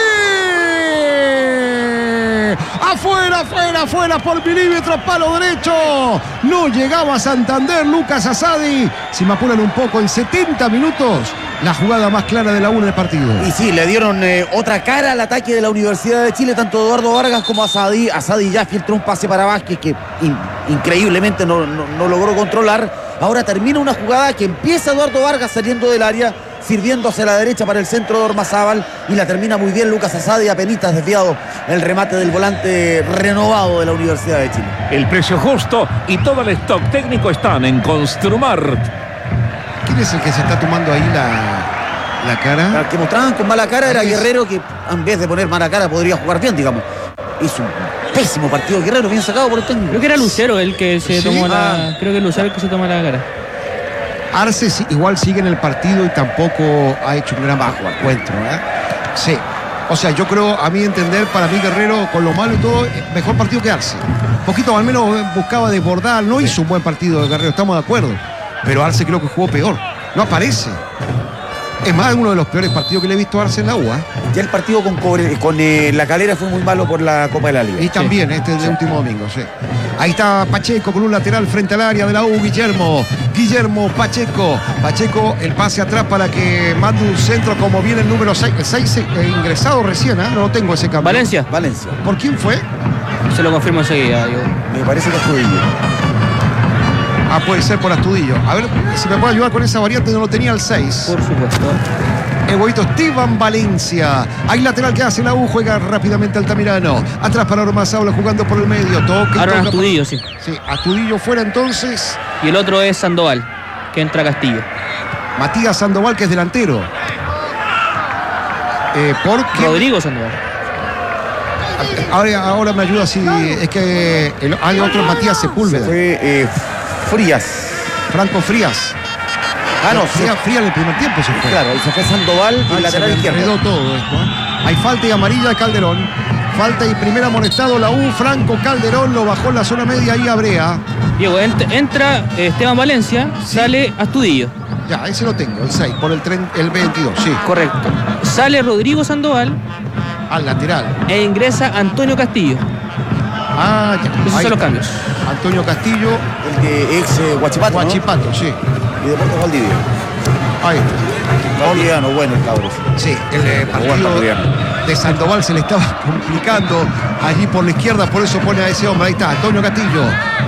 Afuera, afuera, afuera por milímetros, palo derecho. No llegaba a Santander Lucas Asadi. Si me apuran un poco, en setenta minutos, la jugada más clara de la U en el partido. Y sí, le dieron eh, otra cara al ataque de la Universidad de Chile, tanto Eduardo Vargas como Asadi. Asadi ya filtró un pase para Vázquez que in, increíblemente no, no, no logró controlar. Ahora termina una jugada que empieza Eduardo Vargas saliendo del área, sirviendo hacia la derecha para el centro de Ormazábal, y la termina muy bien Lucas Asadi, apenitas desviado el remate del volante renovado de la Universidad de Chile. El precio justo y todo el stock técnico están en Construmart. ¿Quién es el que se está tomando ahí la, la cara? El que mostraban con mala cara era Guerrero, que en vez de poner mala cara podría jugar bien, digamos. Hizo un pésimo partido Guerrero, bien sacado por el técnico. Creo que era Lucero el que se ¿Sí? tomó la. Ah. Creo que Lucero el que se toma la cara. Arce sí, igual sigue en el partido y tampoco ha hecho un gran bajo encuentro, ¿eh? Sí. O sea, yo creo, a mi entender, para mí Guerrero, con lo malo y todo, mejor partido que Arce. Un poquito al menos buscaba desbordar, no hizo un buen partido de Guerrero, estamos de acuerdo. Pero Arce creo que jugó peor. No aparece. Es más, uno de los peores partidos que le he visto a Arce en la U, ¿eh? Ya el partido con, Cobre, con eh, la Calera fue muy malo por la Copa de la Liga. Y también, este es el último domingo, sí. Ahí está Pacheco con un lateral frente al área de la U, Guillermo. Guillermo Pacheco. Pacheco, el pase atrás para que mande un centro como viene el número seis. El seis eh, ingresado recién, ¿eh? No lo tengo ese cambio. Valencia. Valencia. ¿Por quién fue? Se lo confirmo enseguida. Yo. Me parece que es Trujillo. Ah, puede ser por Astudillo. A ver si me puede ayudar con esa variante, no lo tenía el seis. Por supuesto. El huevito Esteban Valencia. Hay lateral que hace la U, juega rápidamente Altamirano. Atrás para Ormazábal jugando por el medio. Toque. Ahora toca Astudillo, sí. Sí, Astudillo fuera entonces. Y el otro es Sandoval, que entra a Castillo. Matías Sandoval, que es delantero. Eh, ¿Por qué? Rodrigo Sandoval. Ahora, ahora me ayuda si es que el- hay otro Matías Sepúlveda. Fue eh, Frías. Franco Frías. Ah, no, Frías, sí. Frías en el primer tiempo se fue. Claro, y se fue Sandoval y Ay, el lateral se me izquierdo. enredó todo esto, ¿eh? Hay falta y amarilla de Calderón. Falta y primer amonestado la U. Franco Calderón lo bajó en la zona media y Abrea. Diego, ent- entra eh, Esteban Valencia, sale Astudillo. Ya, ese lo tengo, el seis, por el, tren, el veintidós, sí. Correcto. Sale Rodrigo Sandoval Al lateral. e ingresa Antonio Castillo. Ah, ya. Esos Ahí son los está. cambios. Antonio Castillo, El de ex eh, Huachipato, ¿no? Huachipato, sí. Y Deportes Valdivia. Ahí está. Valdiviano, bueno el cabrón. Sí, el eh, partido Valdiviano. de Sandoval se le estaba complicando allí por la izquierda, por eso pone a ese hombre. Ahí está, Antonio Castillo.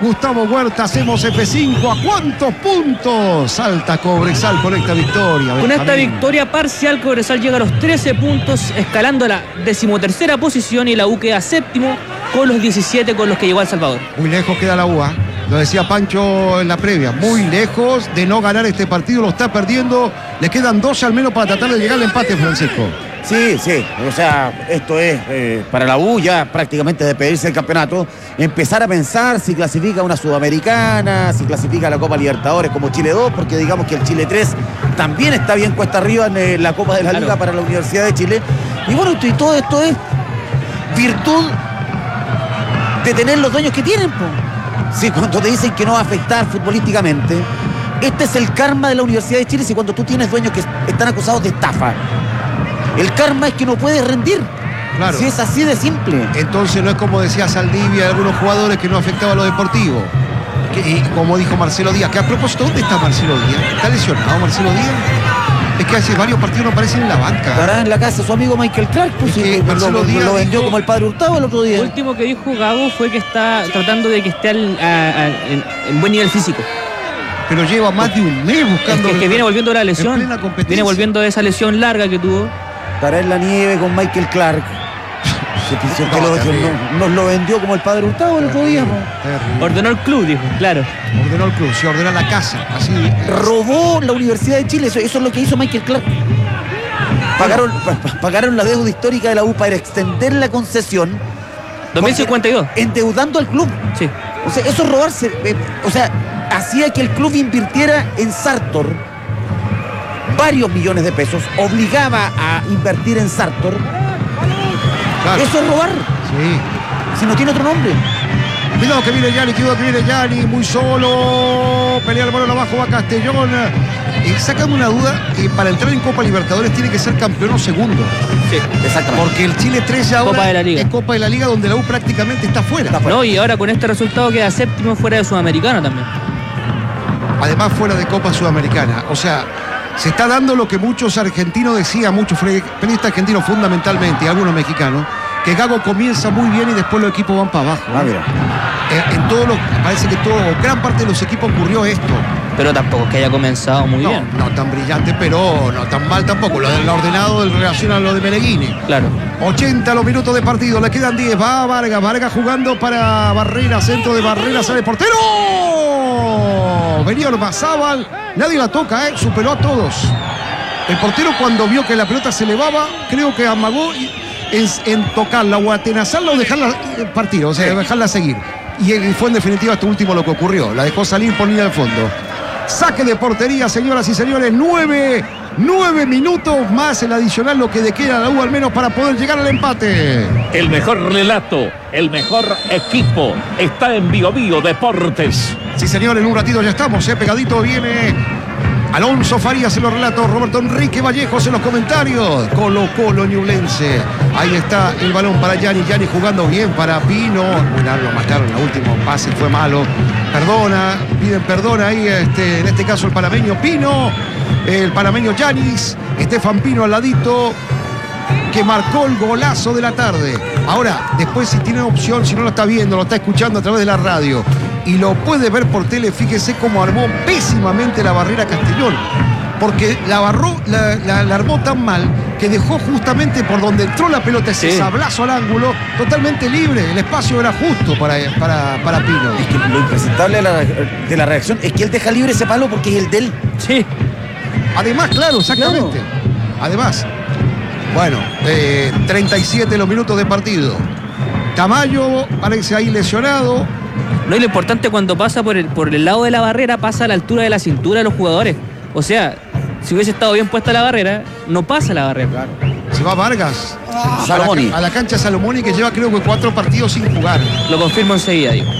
Gustavo Huerta, hacemos F cinco. ¿A cuántos puntos? Salta Cobresal con esta victoria. Con esta Benjamín. victoria parcial, Cobresal llega a los trece puntos, escalando a la decimotercera posición, y la U queda séptimo con los diecisiete con los que llegó a El Salvador. Muy lejos queda la U, ¿eh? Lo decía Pancho en la previa. Muy lejos de no ganar este partido. Lo está perdiendo. Le quedan doce al menos para tratar de llegar al empate, Francisco. Sí, sí, o sea, esto es eh, para la U ya prácticamente despedirse del campeonato, empezar a pensar si clasifica una Sudamericana, si clasifica la Copa Libertadores como Chile dos, porque digamos que el Chile tres también está bien cuesta arriba en eh, la Copa de la Claro. Liga para la Universidad de Chile. Y bueno, y todo esto es virtud de tener los dueños que tienen, po. Sí, cuando te dicen que no va a afectar futbolísticamente, este es el karma de la Universidad de Chile. Si cuando tú tienes dueños que están acusados de estafa, el karma es que no puedes rendir. Claro. Si es así de simple. Entonces no es como decía Saldivia, algunos jugadores que no afectaba a lo deportivo. Que, y como dijo Marcelo Díaz, que a propósito, ¿dónde está Marcelo Díaz? ¿Está lesionado Marcelo Díaz? Es que hace varios partidos no aparecen en la banca. Estará en la casa su amigo Michael Clark, pues, Es que y Marcelo lo, Díaz lo vendió dijo- como el padre Hurtado el otro día. Lo último que dijo Gago fue que está tratando de que esté al- a- a- en, en buen nivel físico. Pero lleva más de un mes Es buscando. que, es que viene volviendo de la lesión, plena competencia. viene volviendo de esa lesión larga que tuvo. Estará en la nieve con Michael Clark. Se puso que No, lo- terrible. no- nos lo vendió como el padre Hurtado el otro día. po. Terrible. Ordenó el club, dijo, claro. Ordenó el club, se ordena la casa. Así. Robó la Universidad de Chile, eso, eso es lo que hizo Michael Clark. Pagaron, pa- pa- pagaron la deuda histórica de la U para extender la concesión, dos mil cincuenta y dos. endeudando al club. Sí. O sea, eso es robarse. eh, o sea, hacía que el club invirtiera en Sartor varios millones de pesos, obligaba a invertir en Sartor. Claro. Eso es robar, Sí. si no tiene otro nombre. Cuidado que viene Yanni, cuidado que viene Yanni, muy solo. Pelea el balón abajo, va Castellón. Y sácame una duda, eh, para entrar en Copa Libertadores tiene que ser campeón o segundo. Sí. Exactamente. Porque el Chile tres ya ahora Copa de la Liga. es Copa de la Liga donde la U prácticamente está fuera. Está fuera. No, y ahora con este resultado queda séptimo fuera de Sudamericana también. Además fuera de Copa Sudamericana. O sea, se está dando lo que muchos argentinos decían, muchos periodistas argentinos fundamentalmente, y algunos mexicanos, que Gago comienza muy bien y después los equipos van para abajo. Ah, mira. En, en todos los, parece que todo, gran parte de los equipos ocurrió esto. Pero tampoco es que haya comenzado muy No, bien. no tan brillante, pero no tan mal tampoco. Lo del ordenado en relación a lo de Meneghini. Claro. ochenta los minutos de partido, le quedan diez. Va Vargas, Vargas jugando para Barrera, centro de Barrera, sale portero. Venía Ormazábal, nadie la toca, ¿eh? Superó a todos. El portero, cuando vio que la pelota se elevaba, creo que amagó en, en tocarla o atenazarla o dejarla eh, partir, o sea, dejarla seguir. Y eh, fue en definitiva esto último lo que ocurrió. La dejó salir por línea de fondo. Saque de portería, señoras y señores. Nueve, nueve minutos más el adicional, lo que le queda a la U al menos para poder llegar al empate. El mejor relato, el mejor equipo está en Bio Bio Deportes. Sí, señor, en un ratito ya estamos, ¿eh? Pegadito viene Alonso Farías en los relatos, Roberto Enrique Vallejos en los comentarios. Colo Colo Ñublense. Ahí está el balón para Gianni. Gianni jugando bien para Pino. Bueno, lo mataron, el último pase fue malo. Perdona, piden perdón ahí, este, en este caso el panameño Pino. El panameño Yanis. Estefan Pino al ladito, que marcó el golazo de la tarde. Ahora, después si tiene opción, si no lo está viendo, lo está escuchando a través de la radio y lo puede ver por tele, fíjese cómo armó pésimamente la barrera Castellón. Porque la, barró, la, la, la armó tan mal que dejó justamente por donde entró la pelota ese Sí. sablazo al ángulo totalmente libre. El espacio era justo para, para, para Pino. Es que lo impresentable de la, de la reacción es que él deja libre ese palo porque es el de él. Sí. Además, claro, exactamente. Además, bueno, eh, treinta y siete los minutos de partido. Tamayo parece ahí lesionado. No, y lo importante cuando pasa por el, por el lado de la barrera, pasa a la altura de la cintura de los jugadores. O sea, si hubiese estado bien puesta la barrera, no pasa la barrera. Se va Vargas. Salomoni. A la, a la cancha Salomoni, que lleva creo que cuatro partidos sin jugar. Lo confirmo enseguida, digo.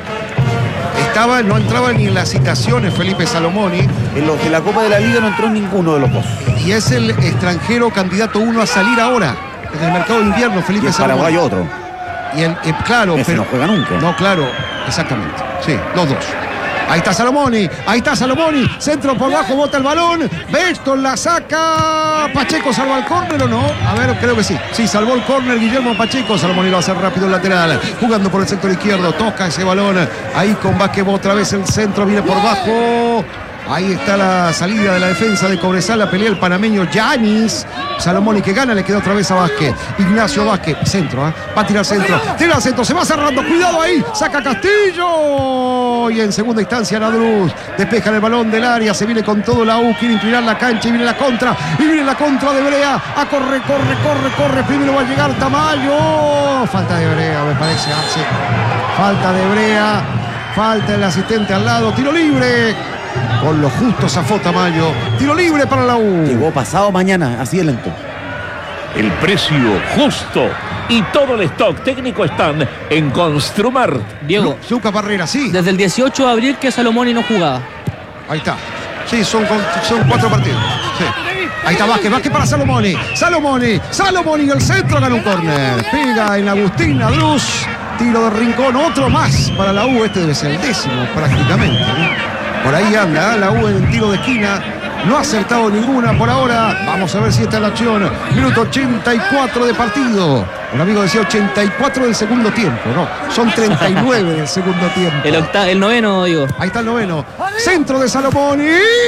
Estaba, no entraba ni en las citaciones Felipe Salomoni. En los de la Copa de la Liga no entró ninguno de los dos. Y es el extranjero candidato uno a salir ahora. En el mercado de invierno, Y Felipe en Salomoni. Paraguay otro. Y el, eh, claro, Ese pero no juega nunca. No, claro, exactamente. Sí, los dos. Ahí está Salomoni, ahí está Salomoni, centro por bajo, bota el balón, Bexton la saca, Pacheco salva el córner o no, a ver, creo que sí, sí, salvó el córner Guillermo Pacheco, Salomoni lo va a hacer rápido el lateral, jugando por el sector izquierdo, toca ese balón, ahí con Vázquez otra vez el centro, viene por bajo. Ahí está la salida de la defensa de Cobresal, la pelea el panameño Yanis. Salomoni que gana, le queda otra vez a Vázquez. Ignacio Vázquez, centro, ¿eh? Va a tirar centro, tira al centro, se va cerrando, cuidado ahí, saca Castillo. Y en segunda instancia Nadruz despeja el balón del área, se viene con todo la U, quiere inclinar la cancha y viene la contra. Y viene la contra de Brea, a corre, corre, corre, corre, primero va a llegar Tamayo. Falta de Brea, me parece, ah, sí. Falta de Brea, falta el asistente al lado, tiro libre. Con lo justo zafó Tamayo. Tiro libre para la U. Llegó pasado mañana, así de lento. El precio justo y todo el stock técnico están en Construmart. Diego, Lucas Barrera, sí. desde el dieciocho de abril que Salomoni no jugaba. Ahí está. Sí, son, son cuatro partidos. Sí. Ahí está Vázquez, Vázquez para Salomoni. Salomoni, Salomoni en el centro, gana un córner. Pega en Agustín Nadruz. Tiro de rincón, otro más para la U. Este debe ser el décimo prácticamente, ¿no? Por ahí anda la U en el tiro de esquina. No ha acertado ninguna por ahora. Vamos a ver si está en la acción. Minuto ochenta y cuatro de partido. Un amigo decía ochenta y cuatro del segundo tiempo. No, son treinta y nueve del segundo tiempo. El, octa el noveno, digo. Ahí está el noveno. Centro de Salomoni.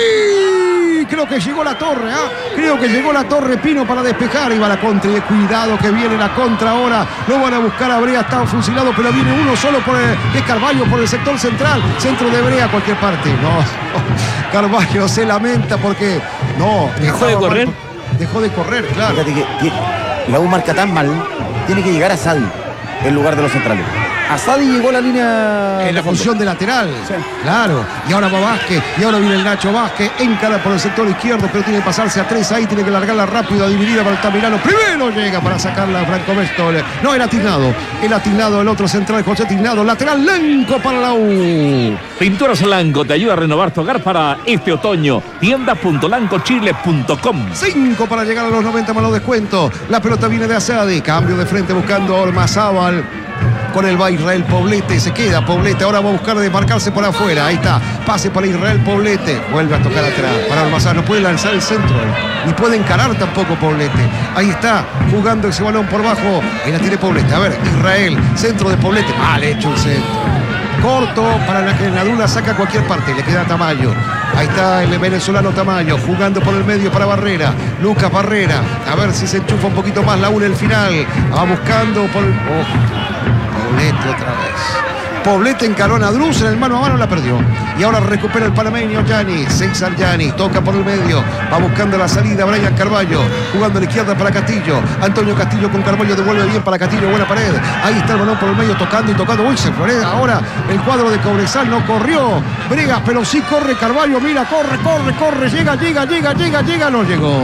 Creo que llegó la torre, ¿ah? ¿eh? Creo que llegó la torre Pino para despejar. Iba la contra y cuidado que viene la contra ahora. Lo van a buscar a Brea, está fusilado, pero viene uno solo por el, es Carvalho por el sector central. Centro de Brea a cualquier parte. No, Carvalho se lamenta porque no. ¿Dejó de correr? Mal, dejó de correr, claro. Fíjate que, que la U marca tan mal, tiene que llegar a Sadi en lugar de los centrales. A Sadi llegó la línea en la función de lateral, sí. Claro, y ahora va Vázquez, y ahora viene el Nacho Vázquez, encara por el sector izquierdo, pero tiene que pasarse a tres ahí, tiene que largarla rápido, dividida para el Tamirano, primero llega para sacarla a Franco Bexton, no, era Tignado, era Tignado el otro central, José Tignado, lateral Lenco para la U. Pinturas Lanco te ayuda a renovar tu hogar para este otoño, tienda punto lanco chile punto com. Cinco para llegar a los noventa más los descuentos, la pelota viene de Asadi, cambio de frente buscando a Ormazábal. Con el va Israel Poblete, se queda Poblete, ahora va a buscar desmarcarse por afuera, ahí está, pase para Israel Poblete, vuelve a tocar atrás, para Ormazábal, no puede lanzar el centro, ni puede encarar tampoco Poblete, ahí está, jugando ese balón por bajo, ahí la tiene Poblete, a ver, Israel, centro de Poblete, mal hecho el centro, corto para la que Nadruz la saca a cualquier parte, le queda Tamayo, ahí está el venezolano Tamayo, jugando por el medio para Barrera, Lucas Barrera, a ver si se enchufa un poquito más la U en el final, va buscando por el... Oh. Poblete otra vez. Poblete encaró a Nadruz en el mano a mano, la perdió. Y ahora recupera el panameño Yanis. César Yanis toca por el medio. Va buscando la salida Brian Carvalho. Jugando a la izquierda para Castillo. Antonio Castillo con Carvalho devuelve bien para Castillo. Buena pared. Ahí está el balón por el medio tocando y tocando. Uy, se fue. Ahora el cuadro de Cobresal no corrió. Bregas, pero sí corre Carvalho. Mira, corre, corre, corre. Llega, llega, llega, llega, llega. No llegó.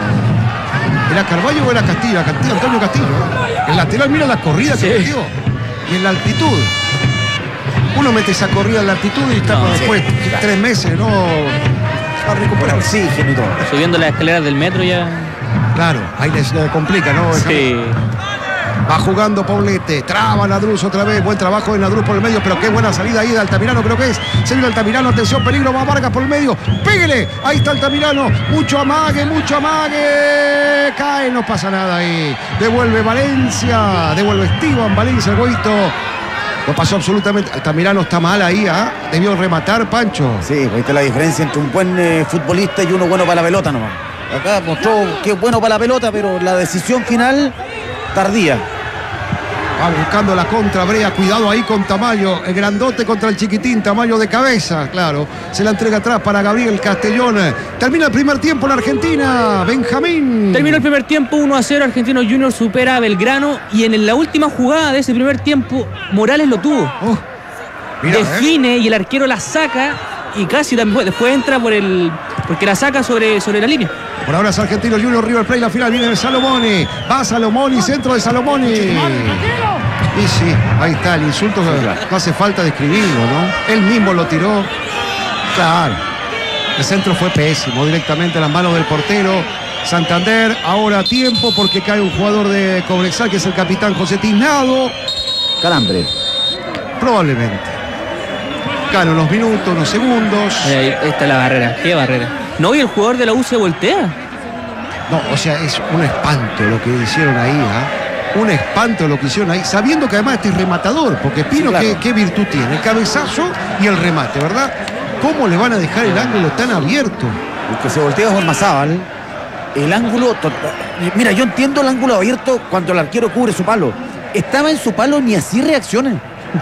¿Era Carvalho o era Castillo? Castillo, Antonio Castillo. El lateral, mira la corrida que metió. Y en la altitud. Uno mete esa corrida en la altitud y está no, después sí, claro. tres meses, ¿no? A recuperar oxígeno y todo. Subiendo las escaleras del metro ya. Claro, ahí les eh, complica, ¿no? Sí. Va jugando Poblete, traba Nadruz otra vez, buen trabajo de Nadruz por el medio, pero qué buena salida ahí de Altamirano, creo que es. Se viene Altamirano, atención, peligro, va Vargas por el medio, pégale, ahí está Altamirano, mucho amague, mucho amague, cae, no pasa nada ahí. Devuelve Valencia, devuelve Esteban Valencia, el Goito. No pasó absolutamente. Altamirano está mal ahí, ¿ah? ¿eh? Debió rematar, Pancho. Sí, ahí está la diferencia entre un buen eh, futbolista y uno bueno para la pelota nomás. Acá mostró que es bueno para la pelota, pero la decisión final tardía. Va buscando la contra Brea, cuidado ahí con Tamayo, el grandote contra el chiquitín, Tamayo de cabeza, claro, se la entrega atrás para Gabriel Castellón. Termina el primer tiempo en Argentina, Benjamín. Terminó el primer tiempo uno a cero, Argentinos Juniors supera a Belgrano y en la última jugada de ese primer tiempo Morales lo tuvo. Oh, mira, define eh. y el arquero la saca y casi también después entra por el porque la saca sobre, sobre la línea. Por ahora es Argentinos Juniors, River Plate, la final viene de Salomoni. Va Salomoni, centro de Salomoni. Y sí, ahí está, el insulto no hace falta describirlo, ¿no? Él mismo lo tiró. Claro. El centro fue pésimo, directamente a las manos del portero. Santander, ahora a tiempo porque cae un jugador de Cobresal, que es el capitán José Tignado. Calambre. Probablemente. cercano, unos minutos, unos segundos. Ahí está la barrera, qué barrera. No, y el jugador de la U se voltea. No, o sea, es un espanto lo que hicieron ahí, ¿ah? Un espanto lo que hicieron ahí, sabiendo que además este es rematador, porque Pino, sí, claro. ¿qué, qué virtud tiene? El cabezazo y el remate, ¿verdad? ¿Cómo le van a dejar el ángulo tan abierto? El que se voltea es Ormazábal. El ángulo... Mira, yo entiendo el ángulo abierto cuando el arquero cubre su palo. Estaba en su palo, ni así reacciona.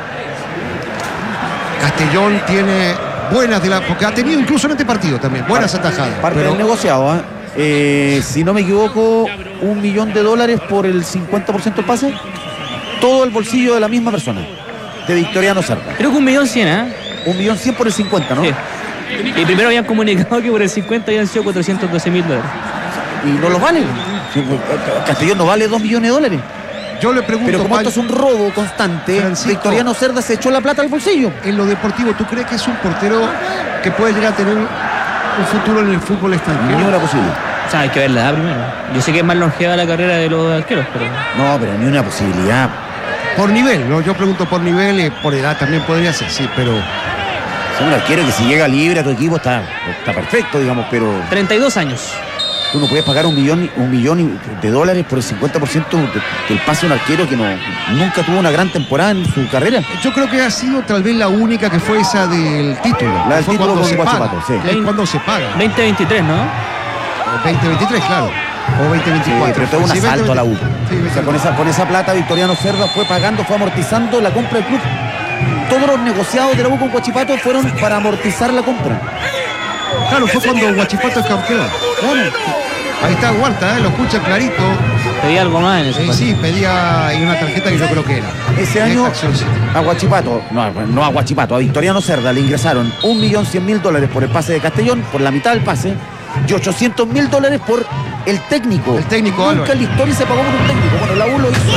Castellón tiene buenas de la... Porque ha tenido incluso en este partido también buenas parte, atajadas. Parte pero... del negociado, ¿eh? Eh, si no me equivoco, un millón de dólares por el cincuenta por ciento del pase. Todo el bolsillo de la misma persona, de Victoriano Cerda. Creo que un millón cien, ¿eh? Un millón cien por el cincuenta, ¿no? Sí. Y primero habían comunicado que por el cincuenta habían sido cuatrocientos doce mil dólares. Y no los vale. Castellón no vale dos millones de dólares. Yo le pregunto, pero como Pal... esto es un robo constante, Francisco, Victoriano Cerda se echó la plata al bolsillo. En lo deportivo, ¿tú crees que es un portero que puede llegar a tener un futuro en el fútbol extranjero? Ni una posible. O sea, hay que ver la edad primero. Yo sé que es más longeva la carrera de los arqueros, pero... No, pero ni una posibilidad. Por nivel, ¿no? Yo pregunto por nivel, eh, por edad también podría ser, sí, pero... Es un arquero que si llega libre a tu equipo está, está perfecto, digamos, pero... treinta y dos años. Tú no puedes pagar un millón, un millón de dólares por el cincuenta por ciento del pase de un arquero que no, nunca tuvo una gran temporada en su carrera. Yo creo que ha sido tal vez la única que fue esa del título. La del fue título cuando con se Guachipato, paga. sí. Es cuando se paga. veinte veintitrés, ¿no? veinte veintitrés, claro. O veinte veinticuatro. Sí, pero todo un sí, asalto a la U. Sí, o sea, con esa, con esa plata Victoriano Cerda fue pagando, fue amortizando la compra del club. Todos los negociados de la U con Guachipato fueron para amortizar la compra. Claro, fue cuando Guachipato es campeón. Claro. Ahí está Huerta, ¿eh? Lo escucha clarito. Pedía algo más en ese Sí, sí, pedía y una tarjeta que yo creo que era. Ese año a Guachipato, no, no a Guachipato, a Victoriano Cerda le ingresaron un millón cien mil dólares por el pase de Castellón, por la mitad del pase, y ochocientos mil dólares por el técnico. El técnico, Nunca Álvaro. en la historia se pagó por un técnico. Bueno, la U lo hizo.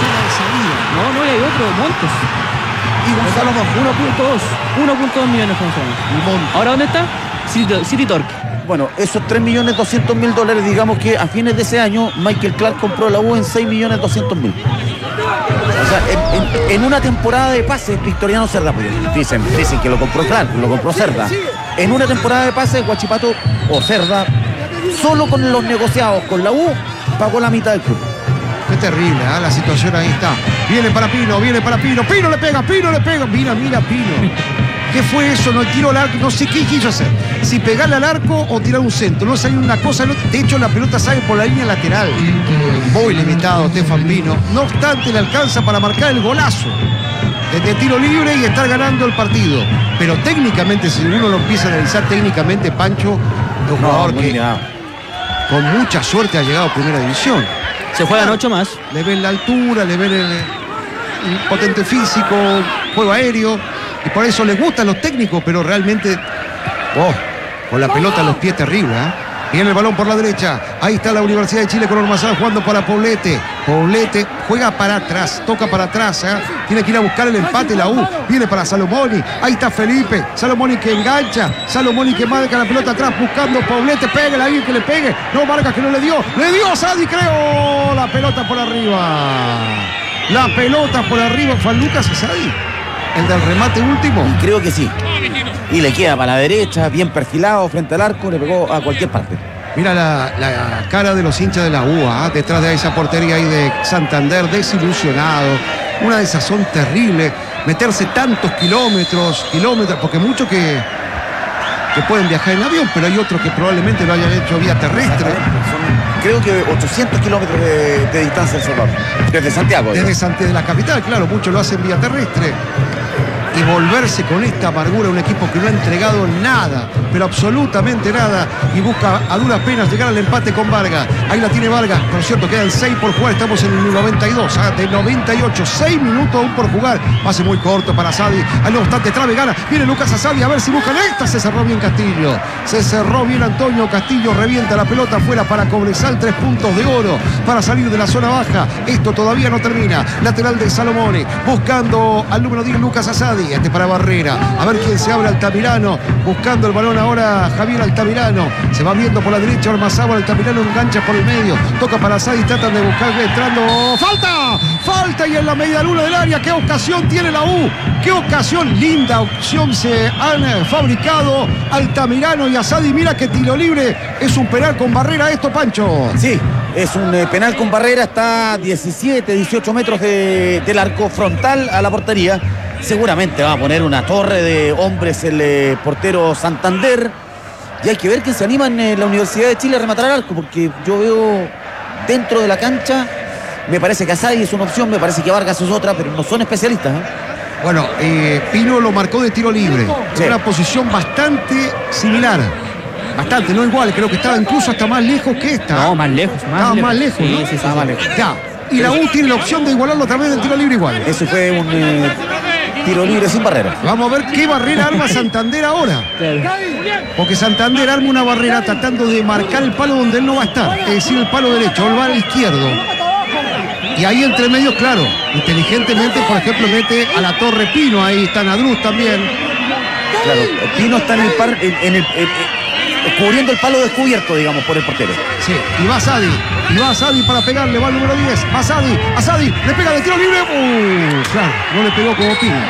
No, no, y hay otro, Montes. Y Gonzalo uno punto dos. uno punto dos millones con Montes. ¿Ahora dónde está? City, City Torque. Bueno, esos tres millones doscientos mil dólares, digamos que a fines de ese año, Michael Clark compró la U en seis millones doscientos mil. O sea, en, en, en una temporada de pases, Victoriano Cerda, pues, dicen, dicen que lo compró Clark, lo compró Cerda. En una temporada de pases, Guachipato o Cerda, solo con los negociados con la U, pagó la mitad del club. Qué terrible, ¿eh? La situación ahí está. Viene para Pino, viene para Pino. Pino le pega, Pino le pega. Mira, mira, Pino. ¿Qué fue eso? No tiro al arco, no sé qué quiso hacer. Si pegarle al arco o tirar un centro. No salió una cosa. No, de hecho, la pelota sale por la línea lateral. Muy limitado, Estefan Pino. No obstante, le alcanza para marcar el golazo desde tiro libre y estar ganando el partido. Pero técnicamente, si uno lo empieza a analizar técnicamente, Pancho es un jugador No, que mira. con mucha suerte ha llegado a primera división. Se juegan ocho más. Le ven la altura, le ven el, el potente físico, juego aéreo. Y por eso les gustan los técnicos, pero realmente, oh, con la pelota en los pies terrible, ¿eh? Viene el balón por la derecha. Ahí está la Universidad de Chile con Ormazábal jugando para Poblete. Poblete juega para atrás, toca para atrás, ¿eh? Tiene que ir a buscar el empate la U. Viene para Salomoni. Ahí está Felipe. Salomoni que engancha. Salomoni que marca la pelota atrás buscando Poblete. Pégale ahí que le pegue. No, Vargas que no le dio. Le dio a Sadi, creo. La pelota por arriba. La pelota por arriba. ¿Fue Lucas Sadi? El del remate último. Y creo que sí. Y le queda para la derecha, bien perfilado, frente al arco, le pegó a cualquier parte. Mira la, la cara de los hinchas de la U, ¿eh? Detrás de esa portería ahí de Santander, desilusionado. Una desazón terrible. Meterse tantos kilómetros, kilómetros, porque muchos que, que pueden viajar en avión, pero hay otros que probablemente lo hayan hecho vía terrestre. Son, creo que ochocientos kilómetros de, de distancia El Salvador. Desde Santiago. Desde, Santiago, de la capital, claro, muchos lo hacen vía terrestre. Y volverse con esta amargura, un equipo que no ha entregado nada, pero absolutamente nada, y busca a duras penas llegar al empate con Vargas. Ahí la tiene Vargas, por cierto, quedan seis por jugar, estamos en el noventa y dos, ¿eh? De noventa y ocho, seis minutos aún por jugar. Pase muy corto para Sadi, ahí no obstante trabe, gana, viene Lucas Asadi, a ver si buscan esta, se cerró bien Castillo, se cerró bien Antonio Castillo, revienta la pelota afuera para Cobresal, tres puntos de oro para salir de la zona baja. Esto todavía no termina, lateral de Salomone, buscando al número diez Lucas Asadi. Asadi, este para Barrera. A ver quién se abre. Altamirano, buscando el balón ahora Javier Altamirano. Se va viendo por la derecha Ormazábal. Altamirano engancha por el medio. Toca para Asadi, tratan de buscar entrando. ¡Falta! ¡Falta! Y en la media luna del área. ¡Qué ocasión tiene la U! ¡Qué ocasión! Linda opción se han fabricado Altamirano y Asadi. Mira que tiro libre. Es un penal con Barrera esto, Pancho. Sí, es un eh, penal con Barrera. Está a diecisiete, dieciocho metros de, del arco frontal a la portería. Seguramente va a poner una torre de hombres el eh, portero Santander. Y hay que ver quién se anima en eh, la Universidad de Chile a rematar al arco, porque yo veo dentro de la cancha, me parece que Asadi es una opción, me parece que Vargas es otra, pero no son especialistas, ¿eh? Bueno, eh, Pino lo marcó de tiro libre. Sí. Una posición bastante similar. Bastante, no igual, creo que estaba incluso hasta más lejos que esta. No, más lejos, más Estaba lejos. más lejos, Sí, ¿no? sí, sí, Estaba sí. más lejos. Ya. Y la U tiene la opción de igualarlo otra vez del tiro libre igual. Eso fue un eh, tiro libre sin barrera. Vamos a ver qué barrera arma Santander ahora. Claro. Porque Santander arma una barrera tratando de marcar el palo donde él no va a estar. Es decir, el palo derecho, él va al izquierdo. Y ahí entre medios, claro, inteligentemente, por ejemplo, mete a la Torre Pino. Ahí está Nadruz también. Claro, Pino está en el par, en, en el, en- en- cubriendo el palo descubierto, digamos, por el portero. Sí, y va Asadi. Y va Asadi para pegarle, va el número diez. Va Asadi, Asadi, le pega de tiro libre. Uh, claro, no le pegó como Pino.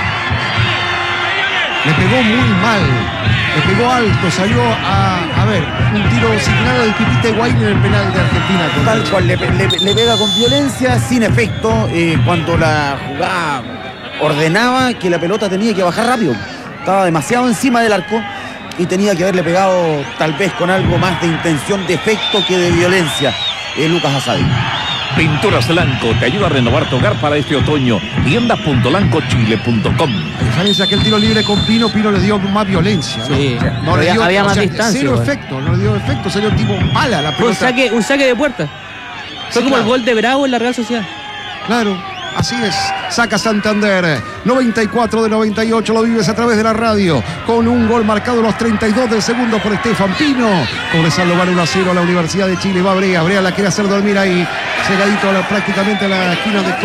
Le pegó muy mal. Le pegó alto, salió a, a ver, un tiro signado del Pipita Higuaín en el penal de Argentina. Tal cual, le, le- le pega con violencia, sin efecto, eh, cuando la jugada ordenaba que la pelota tenía que bajar rápido. Estaba demasiado encima del arco y tenía que haberle pegado tal vez con algo más de intención de efecto que de violencia, eh, Lucas Asadi. Pinturas Lanco te ayuda a renovar tu hogar para este otoño. tiendas punto lanco chile punto com. A diferencia que el tiro libre con Pino, Pino le dio más violencia. ¿no? Sí, No le había- dio, había o más sea, distancia, Cero igual. efecto, no le dio efecto, salió tipo mala la Fue un pelota. saque, un saque de puerta. Fue Sí, como claro. el gol de Bravo en la Real Sociedad. Claro, así es. Saca Santander. noventa y cuatro de noventa y ocho lo vives a través de la radio. Con un gol marcado en los treinta y dos del segundo por Estefan Pino. Cobresal lo vale uno a cero a la Universidad de Chile. Va Brea. Brea la quiere hacer dormir ahí. Cegadito a la- prácticamente a la esquina de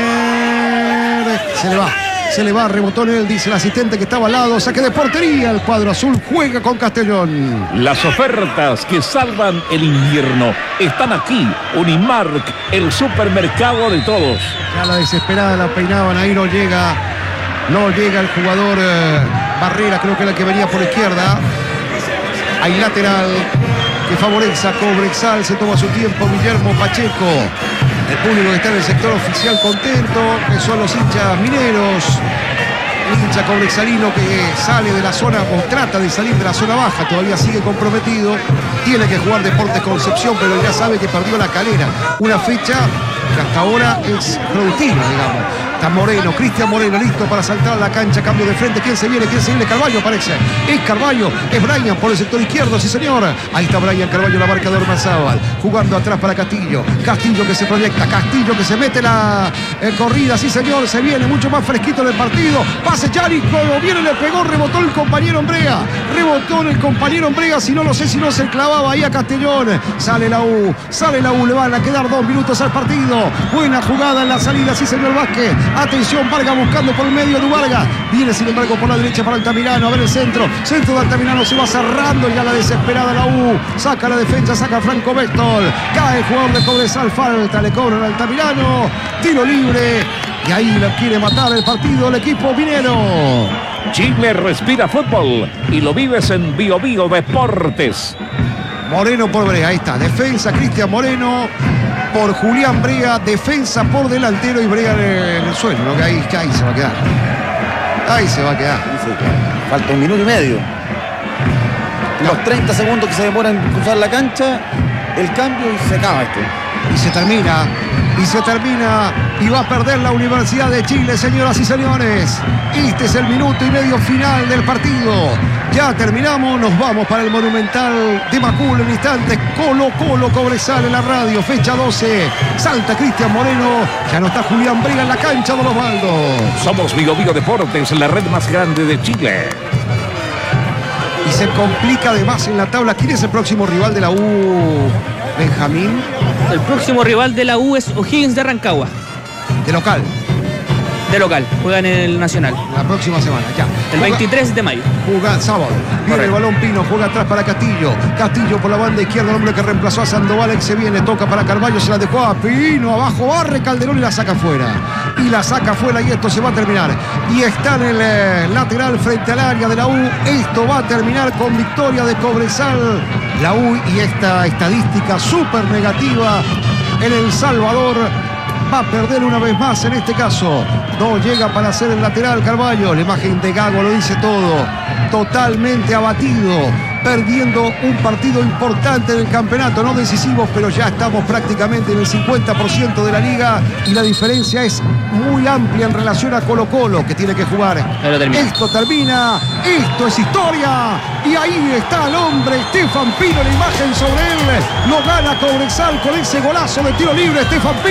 córner. Se le va. Se le va, rebotó en él, dice el asistente que estaba al lado. Saque de portería. El cuadro azul juega con Castellón. Las ofertas que salvan el invierno están aquí. Unimark, el supermercado de todos. Ya la desesperada la peinaban, ahí no llega, no llega el jugador eh, Barrera, creo que era el que venía por izquierda. Hay lateral que favorece a Cobresal, se toma su tiempo Guillermo Pacheco. El público que está en el sector oficial contento, que son los hinchas mineros. El hincha cobresalino que sale de la zona o trata de salir de la zona baja, todavía sigue comprometido, tiene que jugar Deportes Concepción, pero ya sabe que perdió la Calera, una fecha que hasta ahora es productiva, digamos. Está Moreno, Cristian Moreno, listo para saltar a la cancha, cambio de frente, ¿quién se viene? ¿Quién se viene? Carballo parece, es Carballo, es Brian por el sector izquierdo, sí señor, ahí está Brian Carballo, la marca de Ormazábal, jugando atrás para Castillo, Castillo que se proyecta, Castillo que se mete la eh, corrida, sí señor, se viene mucho más fresquito del partido, pase Yarico, viene, le pegó, rebotó el compañero Ombrea, rebotó en el compañero Ombrea, si no lo sé si no se clavaba ahí a Castellón, sale la U, sale la U, le van a quedar dos minutos al partido, buena jugada en la salida, sí señor Vázquez, atención Vargas buscando por el medio de Vargas, viene sin embargo por la derecha para Altamirano, a ver el centro, centro de Altamirano se va cerrando ya la desesperada la U, saca la defensa, saca Franco Béstol, cae el jugador de Cobresal, falta, le cobran a Altamirano, tiro libre, y ahí lo quiere matar el partido el equipo minero. Chile respira fútbol y lo vives en Bio Bio Deportes. Moreno por Brea, ahí está, defensa Cristian Moreno por Julián Brea, defensa por delantero y Brea en el suelo, ¿no? Que ahí, que ahí se va a quedar. Ahí se va a quedar. Sí, falta un minuto y medio. Los treinta segundos que se demoran en cruzar la cancha, el cambio y se acaba esto. Y se termina, y se termina, y va a perder la Universidad de Chile, señoras y señores. Este es el minuto y medio final del partido. Ya terminamos, nos vamos para el Monumental de Macul en instantes. Colo Colo Cobresal en la radio, fecha doce. Salta Cristian Moreno, ya no está Julián Brea en la cancha, don Osvaldo. Somos Bio Bio Deportes, la red más grande de Chile. Y se complica además en la tabla. ¿Quién es el próximo rival de la U, Benjamín? El próximo rival de la U es O'Higgins de Rancagua. De local. de local. Juegan en el Nacional. La próxima semana, ya. El Juega- veintitrés de mayo. Juega sábado. Viene el Correcto. balón Pino, juega atrás para Castillo. Castillo por la banda izquierda, el hombre que reemplazó a Sandoval. Ahí se viene, toca para Carballo, se la dejó a Pino. Abajo barre Calderón y la saca fuera. Y la saca fuera y esto se va a terminar. Y está en el eh, lateral frente al área de la U. Esto va a terminar con victoria de Cobresal. La U y esta estadística súper negativa en El Salvador. Va a perder una vez más en este caso. No llega para hacer el lateral Carballo. La imagen de Gago lo dice todo. Totalmente abatido. Perdiendo un partido importante en el campeonato. No decisivo, pero ya estamos prácticamente en el cincuenta por ciento de la liga. Y la diferencia es muy amplia en relación a Colo Colo, que tiene que jugar. Pero termina. Esto termina. Esto es historia. Y ahí está el hombre, Estefan Pino. La imagen sobre él. Lo gana Cobresal con ese golazo de tiro libre. Estefan Pino.